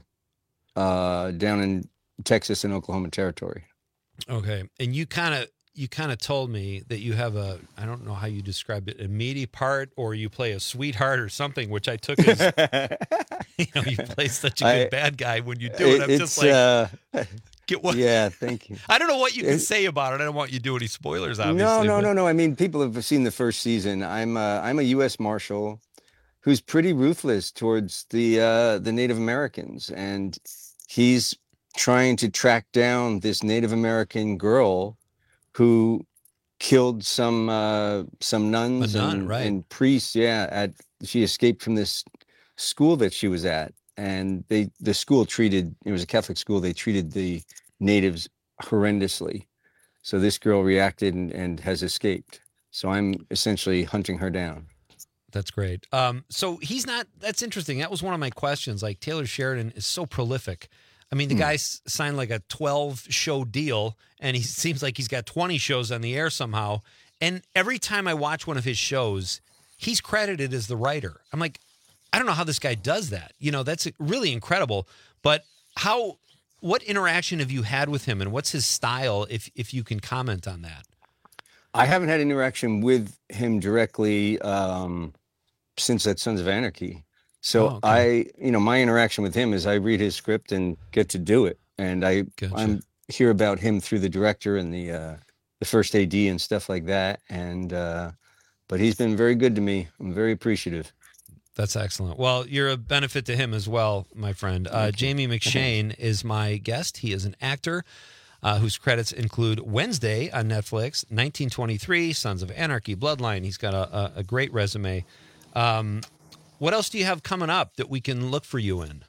uh, down in Texas and Oklahoma Territory. Okay. And you kind of you kind of told me that you have a, I don't know how you described it, a meaty part, or you play a sweetheart or something, which I took as, you know, you play such a good I- bad guy when you do it. I'm just it's, like, uh, get what? yeah, thank you. I don't know what you can It- say about it. I don't want you to do any spoilers, obviously. No, no, but- no, no. I mean, people have seen the first season. I'm uh, I'm a U S Marshal who's pretty ruthless towards the uh, the Native Americans, and he's trying to track down this Native American girl who killed some uh, some nuns A nun, and, right. and priests. Yeah, at she escaped from this school that she was at, and they the school treated it was a Catholic school. They treated the natives horrendously. So this girl reacted and, and has escaped. So I'm essentially hunting her down. That's great. Um, so he's not, that's interesting. That was one of my questions. Like, Taylor Sheridan is so prolific. I mean, the Hmm. guy s- signed like a twelve show deal, and he seems like he's got twenty shows on the air somehow. And every time I watch one of his shows, he's credited as the writer. I'm like, I don't know how this guy does that. You know, that's really incredible. But how, what interaction have you had with him, and what's his style, if if you can comment on that? I haven't had interaction with him directly um, since that Sons of Anarchy. So Oh, okay. I, you know, my interaction with him is I read his script and get to do it. And I Gotcha. I'm hear about him through the director and the uh, the first A D and stuff like that. And uh, but he's been very good to me. I'm very appreciative. That's excellent. Well, you're a benefit to him as well, my friend. Uh, Jamie McShane is my guest. He is an actor uh, whose credits include Wednesday on Netflix, nineteen twenty-three, Sons of Anarchy, Bloodline. He's got a, a, a great resume. Um, what else do you have coming up that we can look for you in?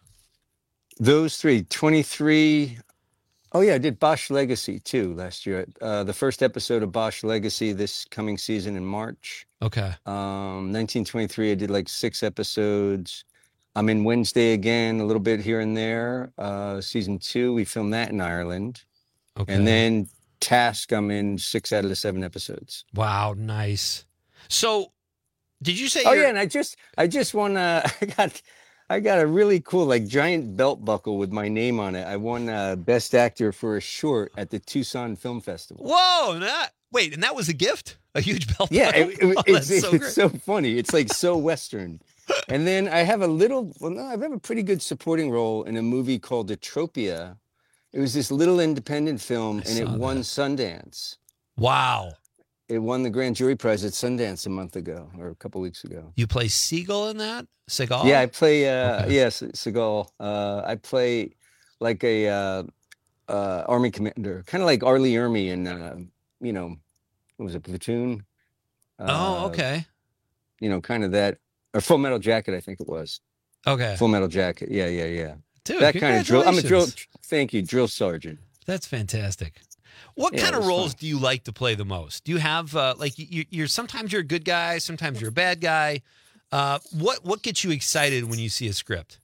Those three, twenty-three. Oh, yeah, I did Bosch Legacy too last year. Uh, the first episode of Bosch Legacy this coming season in March. Okay. Um, nineteen twenty-three, I did like six episodes. I'm in Wednesday again, a little bit here and there. Uh, season two, we filmed that in Ireland. Okay. And then Task, I'm in six out of the seven episodes. Wow, nice. So, did you say? Oh you're- yeah, and I just, I just won. Uh, I got, I got a really cool like giant belt buckle with my name on it. I won uh, Best Actor for a short at the Tucson Film Festival. Whoa! That, wait, and that was a gift? A huge belt? Yeah, buckle? it, it- Oh, it's, that's so it's great. so funny. It's like so Western. And then I have a little, well, no, I have a pretty good supporting role in a movie called Atropia. It was this little independent film, and it saw won Sundance. Wow. It won the grand jury prize at Sundance a month ago or a couple weeks ago. You play Seagull in that? Seagal? Yeah, I play. Uh, Okay. Yes, Seagal. Uh, I play like a uh, uh, army commander, kind of like Arlie Ermy in, uh, you know, what was it, Platoon? Oh, Uh, okay. You know, kind of that, or Full Metal Jacket, I think it was. Okay. Full Metal Jacket. Yeah, yeah, yeah. Dude, that kind of drill. I'm a drill. congratulations. Thank you, drill sergeant. That's fantastic. What Yeah, kind it of was roles fun. do you like to play the most? Do you have uh, like you, you're sometimes you're a good guy, sometimes you're a bad guy. Uh, what what gets you excited when you see a script?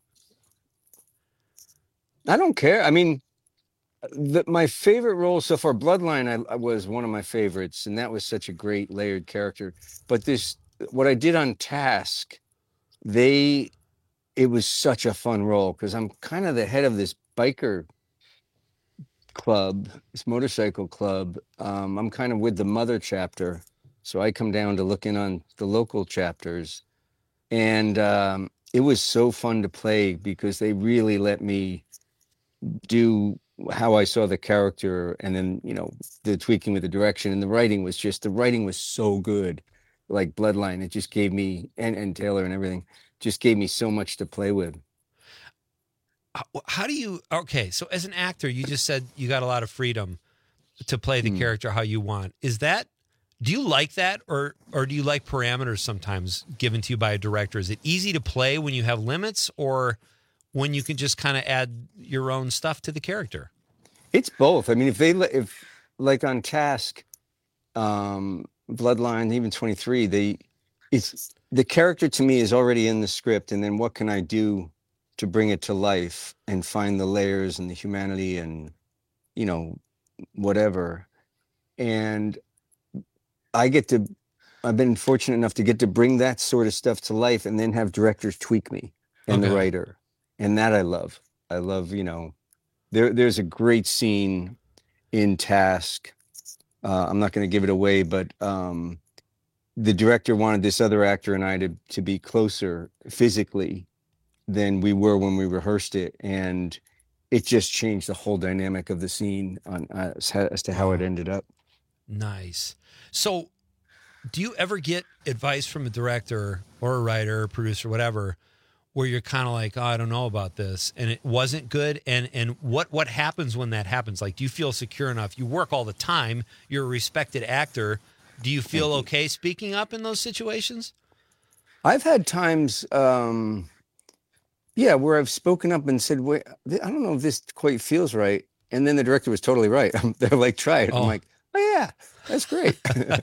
I don't care. I mean, the, my favorite role so far, Bloodline, I, I was one of my favorites, and that was such a great layered character. But this, what I did on Task, they, it was such a fun role because I'm kind of the head of this biker club, this motorcycle club. Um, I'm kind of with the mother chapter, so I come down to look in on the local chapters, and um, it was so fun to play because they really let me do how I saw the character, and then, you know, the tweaking with the direction, and the writing was just, the writing was so good. Like Bloodline, it just gave me, and, and Taylor and everything, just gave me so much to play with. How, how do you? Okay, so as an actor, you just said you got a lot of freedom to play the Hmm. character how you want. Is that? Do you like that, or or do you like parameters sometimes given to you by a director? Is it easy to play when you have limits, or when you can just kind of add your own stuff to the character? It's both. I mean, if they, let- if like on Task, um, Bloodline, even twenty-three, they, it's, the character to me is already in the script, and then what can I do to bring it to life and find the layers and the humanity and, you know, whatever. And I get to, I've been fortunate enough to get to bring that sort of stuff to life and then have directors tweak me and Okay. the writer. And that I love. I love, you know, there, there's a great scene in Task. Uh, I'm not going to give it away, but um, the director wanted this other actor and I to, to be closer physically than we were when we rehearsed it. And it just changed the whole dynamic of the scene on uh, as, as to how it ended up. Nice. So, do you ever get advice from a director or a writer, or producer, whatever, where you're kind of like, oh, I don't know about this, and it wasn't good? And and what what happens when that happens? Like, do you feel secure enough? You work all the time. You're a respected actor. Do you feel okay speaking up in those situations? I've had times, um, yeah, where I've spoken up and said, wait, I don't know if this quite feels right. And then the director was totally right. They're like, try it. Oh. I'm like, oh, yeah, that's great.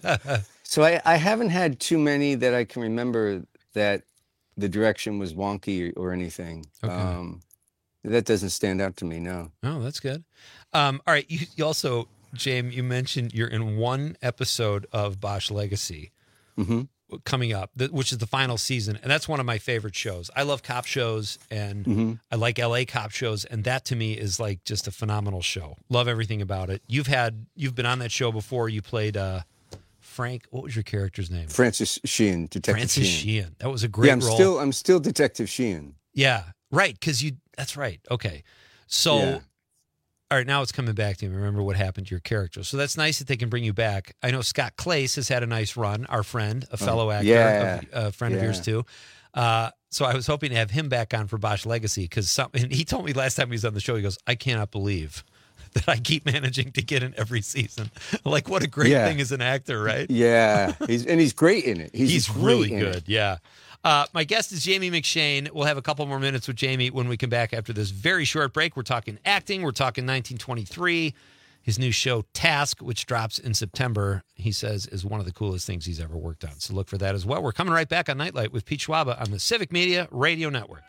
So I, I haven't had too many that I can remember that the direction was wonky or, or anything. Okay. Um, that doesn't stand out to me, no. Oh, that's good. Um, all right. You, you also, James, you mentioned you're in one episode of Bosch Legacy Mm-hmm. coming up, th- which is the final season. And that's one of my favorite shows. I love cop shows, and Mhm. I like L A cop shows. And that to me is like just a phenomenal show. Love everything about it. You've had, you've been on that show before. You played uh, Frank. What was your character's name? Francis Sheehan, Detective Francis Sheehan. Sheehan. That was a great Yeah, I'm role. still, I'm still Detective Sheehan. Yeah, right. Because you, that's right. Okay. So, Yeah. all right, now it's coming back to me. Remember what happened to your character. So that's nice that they can bring you back. I know Scott Clace has had a nice run, our friend, a fellow actor, yeah. a, a friend of yours Yeah. too. Uh, so I was hoping to have him back on for Bosch Legacy because some, and he told me last time he was on the show, he goes, I cannot believe that I keep managing to get in every season. Like, what a great Yeah. thing as an actor, right? Yeah, he's, and he's great in it. He's, He's great really in good. it. Yeah. Uh, my guest is Jamie McShane. We'll have a couple more minutes with Jamie when we come back after this very short break. We're talking acting. We're talking nineteen twenty-three. His new show, Task, which drops in September, he says is one of the coolest things he's ever worked on. So look for that as well. We're coming right back on Nightlight with Pete Schwaba on the Civic Media Radio Network.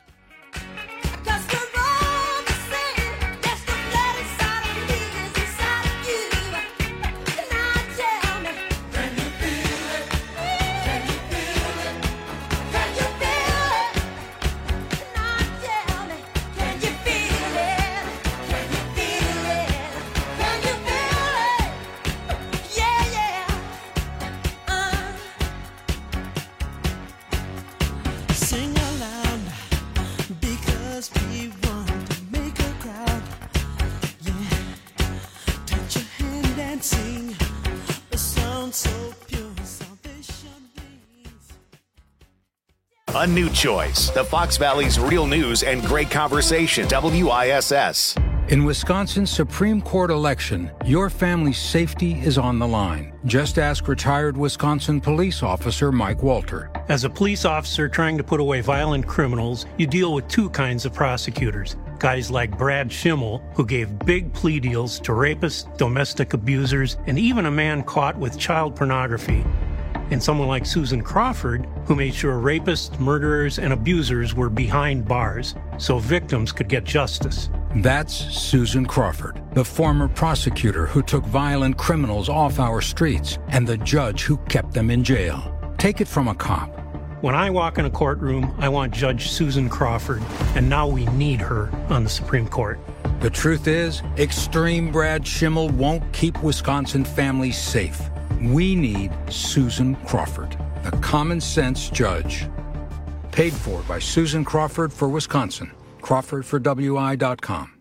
Sing aloud because we want to make a crowd. Yeah, touch your hand and sing a song so pure, salvation rings. A new choice. The Fox Valley's real news and great conversation. W I S S. In Wisconsin's Supreme Court election, your family's safety is on the line. Just ask retired Wisconsin police officer Mike Walter. As a police officer trying to put away violent criminals, you deal with two kinds of prosecutors. Guys like Brad Schimmel, who gave big plea deals to rapists, domestic abusers, and even a man caught with child pornography. And someone like Susan Crawford, who made sure rapists, murderers, and abusers were behind bars so victims could get justice. That's Susan Crawford, the former prosecutor who took violent criminals off our streets and the judge who kept them in jail. Take it from a cop. When I walk in a courtroom, I want Judge Susan Crawford, and now we need her on the Supreme Court. The truth is, extreme Brad Schimmel won't keep Wisconsin families safe. We need Susan Crawford, the common sense judge. Paid for by Susan Crawford for Wisconsin. Crawford for W I dot com.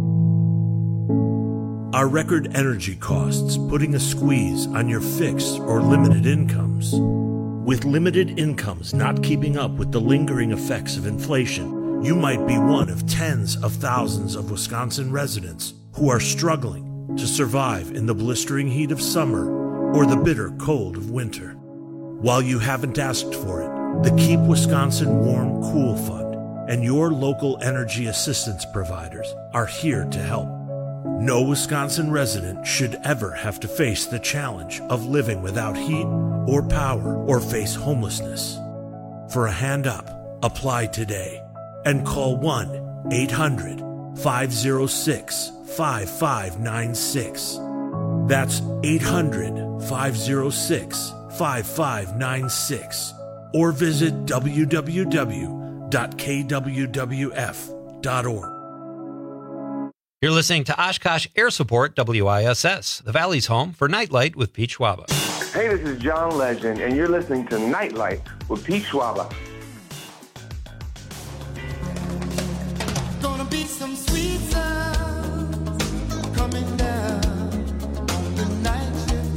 Are record energy costs putting a squeeze on your fixed or limited incomes? With limited incomes not keeping up with the lingering effects of inflation, you might be one of tens of thousands of Wisconsin residents who are struggling to survive in the blistering heat of summer or the bitter cold of winter. While you haven't asked for it, the Keep Wisconsin Warm Cool Fund and your local energy assistance providers are here to help. No Wisconsin resident should ever have to face the challenge of living without heat or power or face homelessness. For a hand up, apply today and call one eight hundred five oh six five five nine six. That's eight hundred five oh six five five nine six or visit w w w dot k w w f dot org. You're listening to Oshkosh Air Support, W I S S, the Valley's home for Nightlight with Pete Schwaba. Hey, this is John Legend, and you're listening to Nightlight with Pete Schwaba. Gonna be some sweet sounds coming down on the night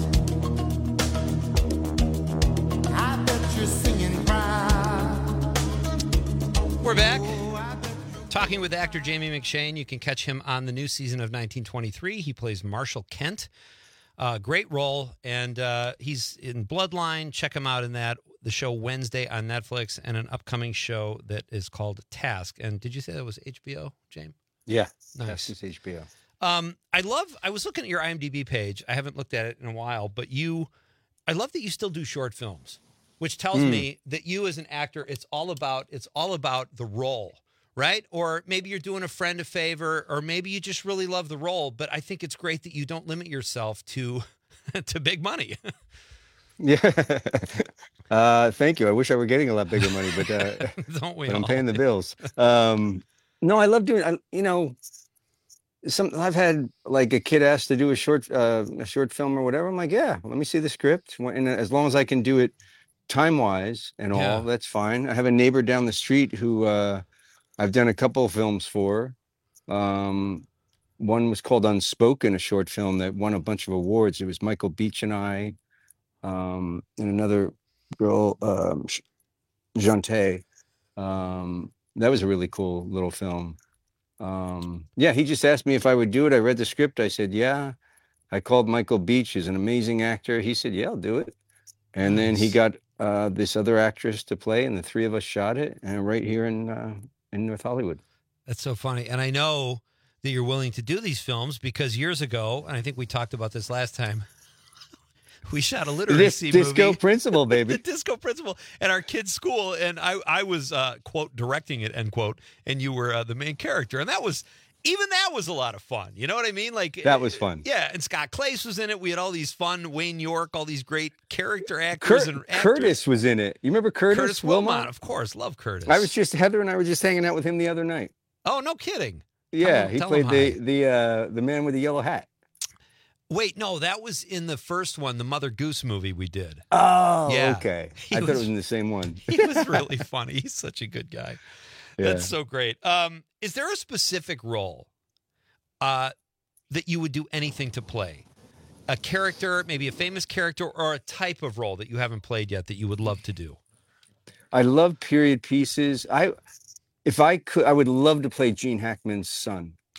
shift. I bet you're singing proud. We're back. Talking with actor Jamie McShane. You can catch him on the new season of nineteen twenty-three. He plays Marshall Kent. Uh, great role, and uh, he's in Bloodline. Check him out in that. The show Wednesday on Netflix, and an upcoming show that is called Task. And did you say that was H B O, James? Yeah, nice. It's H B O. Um, I love. I was looking at your IMDb page. I haven't looked at it in a while, but you, I love that you still do short films, which tells Mm. me that you as an actor, it's all about. It's all about the role. Right? Or maybe you're doing a friend a favor, or maybe you just really love the role. But I think it's great that you don't limit yourself to to big money. Yeah. uh, thank you. I wish I were getting a lot bigger money, but, uh, Don't we but I'm all? paying the bills. Um, no, I love doing, I, you know, some, I've had like a kid asked to do a short, uh, a short film or whatever. I'm like, yeah, let me see the script. And as long as I can do it time wise and all, Yeah. that's fine. I have a neighbor down the street who, uh, I've done a couple of films for. Um, one was called Unspoken, a short film that won a bunch of awards. It was Michael Beach and I, um, and another girl, um, Sh- Jante. Um, that was a really cool little film. Um, yeah, he just asked me if I would do it. I read the script. I said, yeah. I called Michael Beach, who's an amazing actor. He said, yeah, I'll do it. And then he Nice. got uh, this other actress to play, and the three of us shot it, and right here in uh, in North Hollywood. That's so funny. And I know that you're willing to do these films because years ago, and I think we talked about this last time, we shot a This literacy Disco movie. Principal, the baby. Disco Principal at our kids' school, and I, I was uh, quote directing it, end quote, and you were uh, the main character, and that was even that was a lot of fun. You know what I mean? Like That was fun. Yeah, and Scott Clace was in it. We had all these fun Wayne York, all these great character actors Kurt, and actors. Curtis was in it. You remember Curtis? Curtis Wilmot, of course, love Curtis. I was just Heather and I were just hanging out with him the other night. Oh, no kidding. Yeah, him- he tell played him the hi. the uh, the man with the yellow hat. Wait, no, that was in the first one, the Mother Goose movie we did. Oh, Yeah. okay. He I thought was- it was in the same one. He was really funny. He's such a good guy. Yeah. That's so great. Um, is there a specific role uh, that you would do anything to play? A character, maybe a famous character, or a type of role that you haven't played yet that you would love to do? I love period pieces. I, if I could, I would love to play Gene Hackman's son.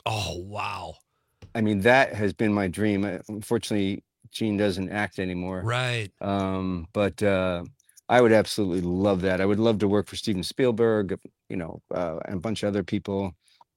Oh, wow. I mean, that has been my dream. Uh, Unfortunately, Gene doesn't act anymore. Right. Um, but uh, I would absolutely love that. I would love to work for Steven Spielberg, you know, uh, and a bunch of other people.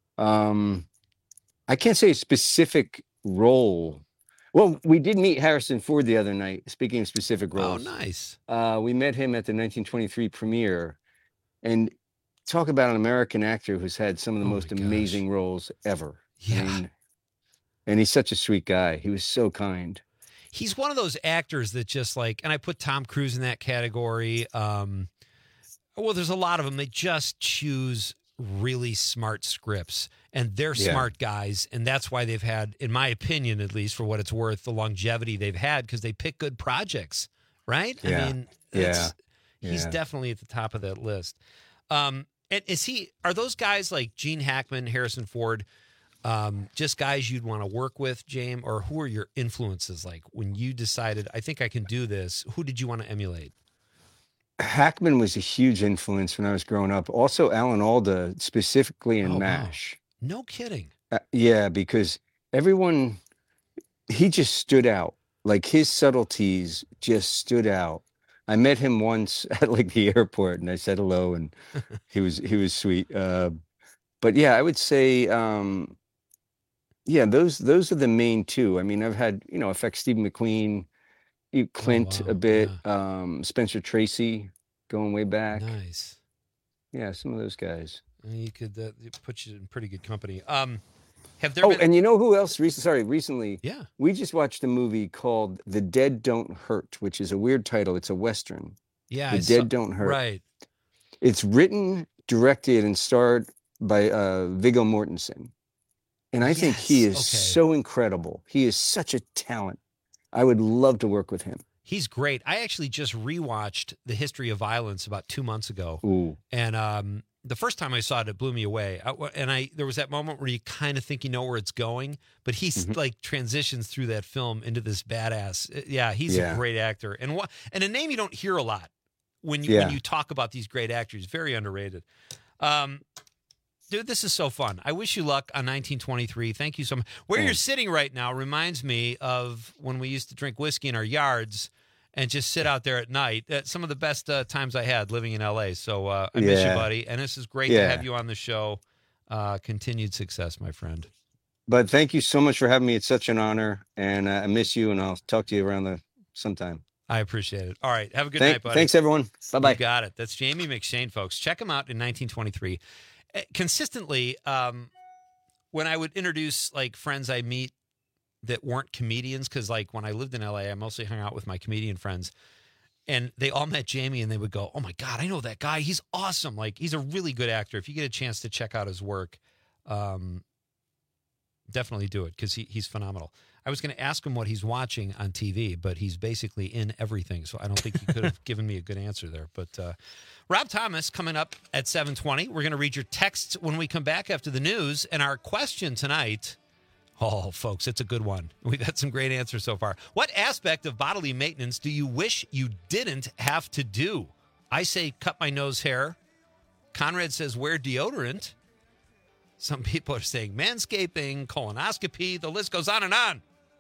Um, I can't say a specific role. Well, we did meet Harrison Ford the other night. Speaking of specific roles. Oh, nice. Uh, we met him at the nineteen twenty-three premiere. And talk about an American actor who's had some of the Oh most my gosh. amazing roles ever. Yeah. I mean, and he's such a sweet guy. He was so kind. He's one of those actors that just like, and I put Tom Cruise in that category. Um, well, there's a lot of them. They just choose really smart scripts, and they're Yeah. smart guys. And that's why they've had, in my opinion, at least for what it's worth, the longevity they've had, because they pick good projects, right? Yeah. I mean, Yeah. it's- he's Yeah. definitely at the top of that list. Um, and is he, are those guys like Gene Hackman, Harrison Ford, Um, just guys you'd want to work with, James, or who are your influences? Like when you decided, I think I can do this, who did you want to emulate? Hackman was a huge influence when I was growing up. Also, Alan Alda, specifically in Oh, wow. MASH. No kidding. Uh, yeah, because everyone, he just stood out. Like his subtleties just stood out. I met him once at like the airport, and I said hello, and he was he was sweet. Uh, but yeah, I would say, um, yeah, those those are the main two. I mean, I've had you know affect Steve McQueen, you- Clint wow, a bit, um, Spencer Tracy, going way back. Nice. Yeah, some of those guys. Uh, You could uh, it put you in pretty good company. Um, have there Oh, been? and you know who else? Recent, sorry, recently. Yeah. We just watched a movie called The Dead Don't Hurt, which is a weird title. It's a Western. Yeah, The I Dead saw- Don't Hurt. Right. It's written, directed, and starred by uh, Viggo Mortensen. And I think he Yes, is okay. so incredible. He is such a talent. I would love to work with him. He's great. I actually just rewatched The History of Violence about two months ago. Ooh. And um, the first time I saw it, it blew me away. I, and I there was that moment where you kind of think you know where it's going, but he's Mhm. like transitions through that film into this badass. Uh, Yeah, he's Yeah. a great actor, and what and a name you don't hear a lot when you Yeah. when you talk about these great actors. Very underrated. Um, dude, this is so fun. I wish you luck on nineteen twenty-three. Thank you so much. Where you're Thanks. sitting right now reminds me of when we used to drink whiskey in our yards and just sit out there at night. That's some of the best uh, times I had living in L A. So uh, I miss you, Yeah. buddy. And this is great to Yeah. have you on the show. Uh, continued success, my friend. But thank you so much for having me. It's such an honor. And uh, I miss you, and I'll talk to you around the sometime. I appreciate it. All right. Have a good Thank- night, buddy. thanks, everyone. Bye-bye. You got it. That's Jamie McShane, folks. Check him out in nineteen twenty-three. Uh, Consistently, um, when I would introduce like friends I meet that weren't comedians, because like when I lived in L A, I mostly hung out with my comedian friends, and they all met Jamie, and they would go, "Oh my God, I know that guy. He's awesome. Like he's a really good actor. If you get a chance to check out his work, um, definitely do it because he, he's phenomenal." I was going to ask him what he's watching on T V, but he's basically in everything, so I don't think he could have given me a good answer there. But uh, Rob Thomas coming up at seven twenty. We're going to read your texts when we come back after the news. And our question tonight, oh, folks, it's a good one. We've had some great answers so far. What aspect of bodily maintenance do you wish you didn't have to do? I say cut my nose hair. Conrad says wear deodorant. Some people are saying manscaping, colonoscopy. The list goes on and on.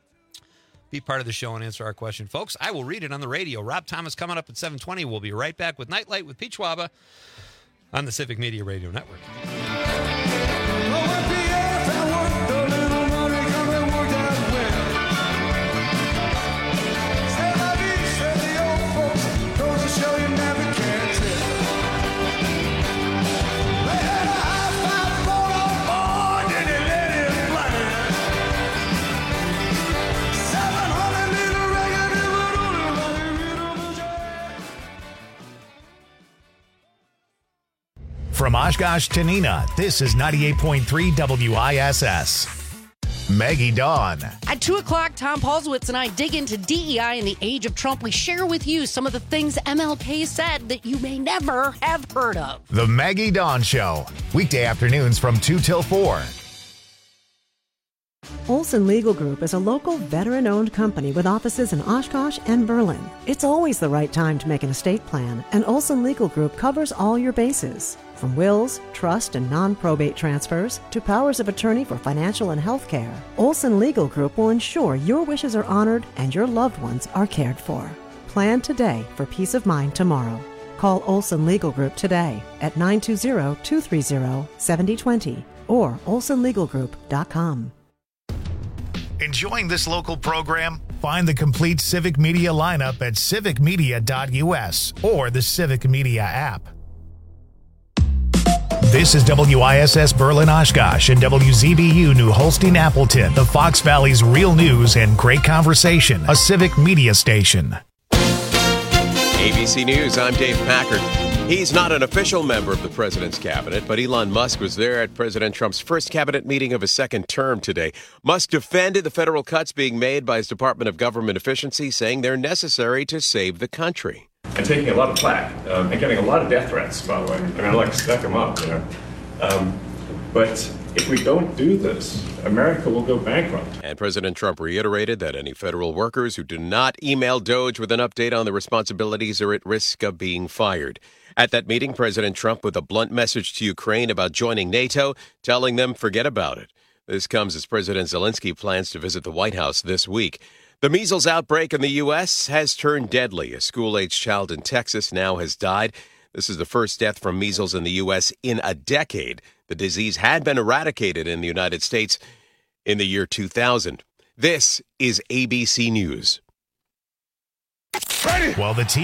Be part of the show and answer our question. Folks, I will read it on the radio. Rob Thomas coming up at seven twenty. We'll be right back with Nightlight with Pete Schwaba on the Civic Media Radio Network. From Oshkosh to Neenah, this is ninety-eight point three W I S S. Maggie Dawn. At two o'clock, Tom Paulswitz and I dig into D E I in the age of Trump. We share with you some of the things M L K said that you may never have heard of. The Maggie Dawn Show. Weekday afternoons from two till four. Olson Legal Group is a local veteran-owned company with offices in Oshkosh and Berlin. It's always the right time to make an estate plan, and Olson Legal Group covers all your bases. From wills, trust, and non-probate transfers to powers of attorney for financial and health care, Olson Legal Group will ensure your wishes are honored and your loved ones are cared for. Plan today for peace of mind tomorrow. Call Olson Legal Group today at nine two zero, two three zero, seven zero two zero or olson legal group dot com. Enjoying this local program? Find the complete Civic Media lineup at civic media dot u s or the Civic Media app. This is W I S S Berlin Oshkosh and W Z B U New Holstein Appleton, the Fox Valley's real news and great conversation, a Civic Media station. A B C News, I'm Dave Packard. He's not an official member of the president's cabinet, but Elon Musk was there at President Trump's first cabinet meeting of his second term today. Musk defended the federal cuts being made by his Department of Government Efficiency, saying they're necessary to save the country. And taking a lot of flack um, and getting a lot of death threats, by the way. I mean, I like to stack them up, you know. Um, but if we don't do this, America will go bankrupt. And President Trump reiterated that any federal workers who do not email DOGE with an update on their responsibilities are at risk of being fired. At that meeting, President Trump with a blunt message to Ukraine about joining NATO, telling them forget about it. This comes as President Zelensky plans to visit the White House this week. The measles outbreak in the U S has turned deadly. A school-aged child in Texas now has died. This is the first death from measles in the U S in a decade. The disease had been eradicated in the United States in the year two thousand. This is A B C News. Well, the team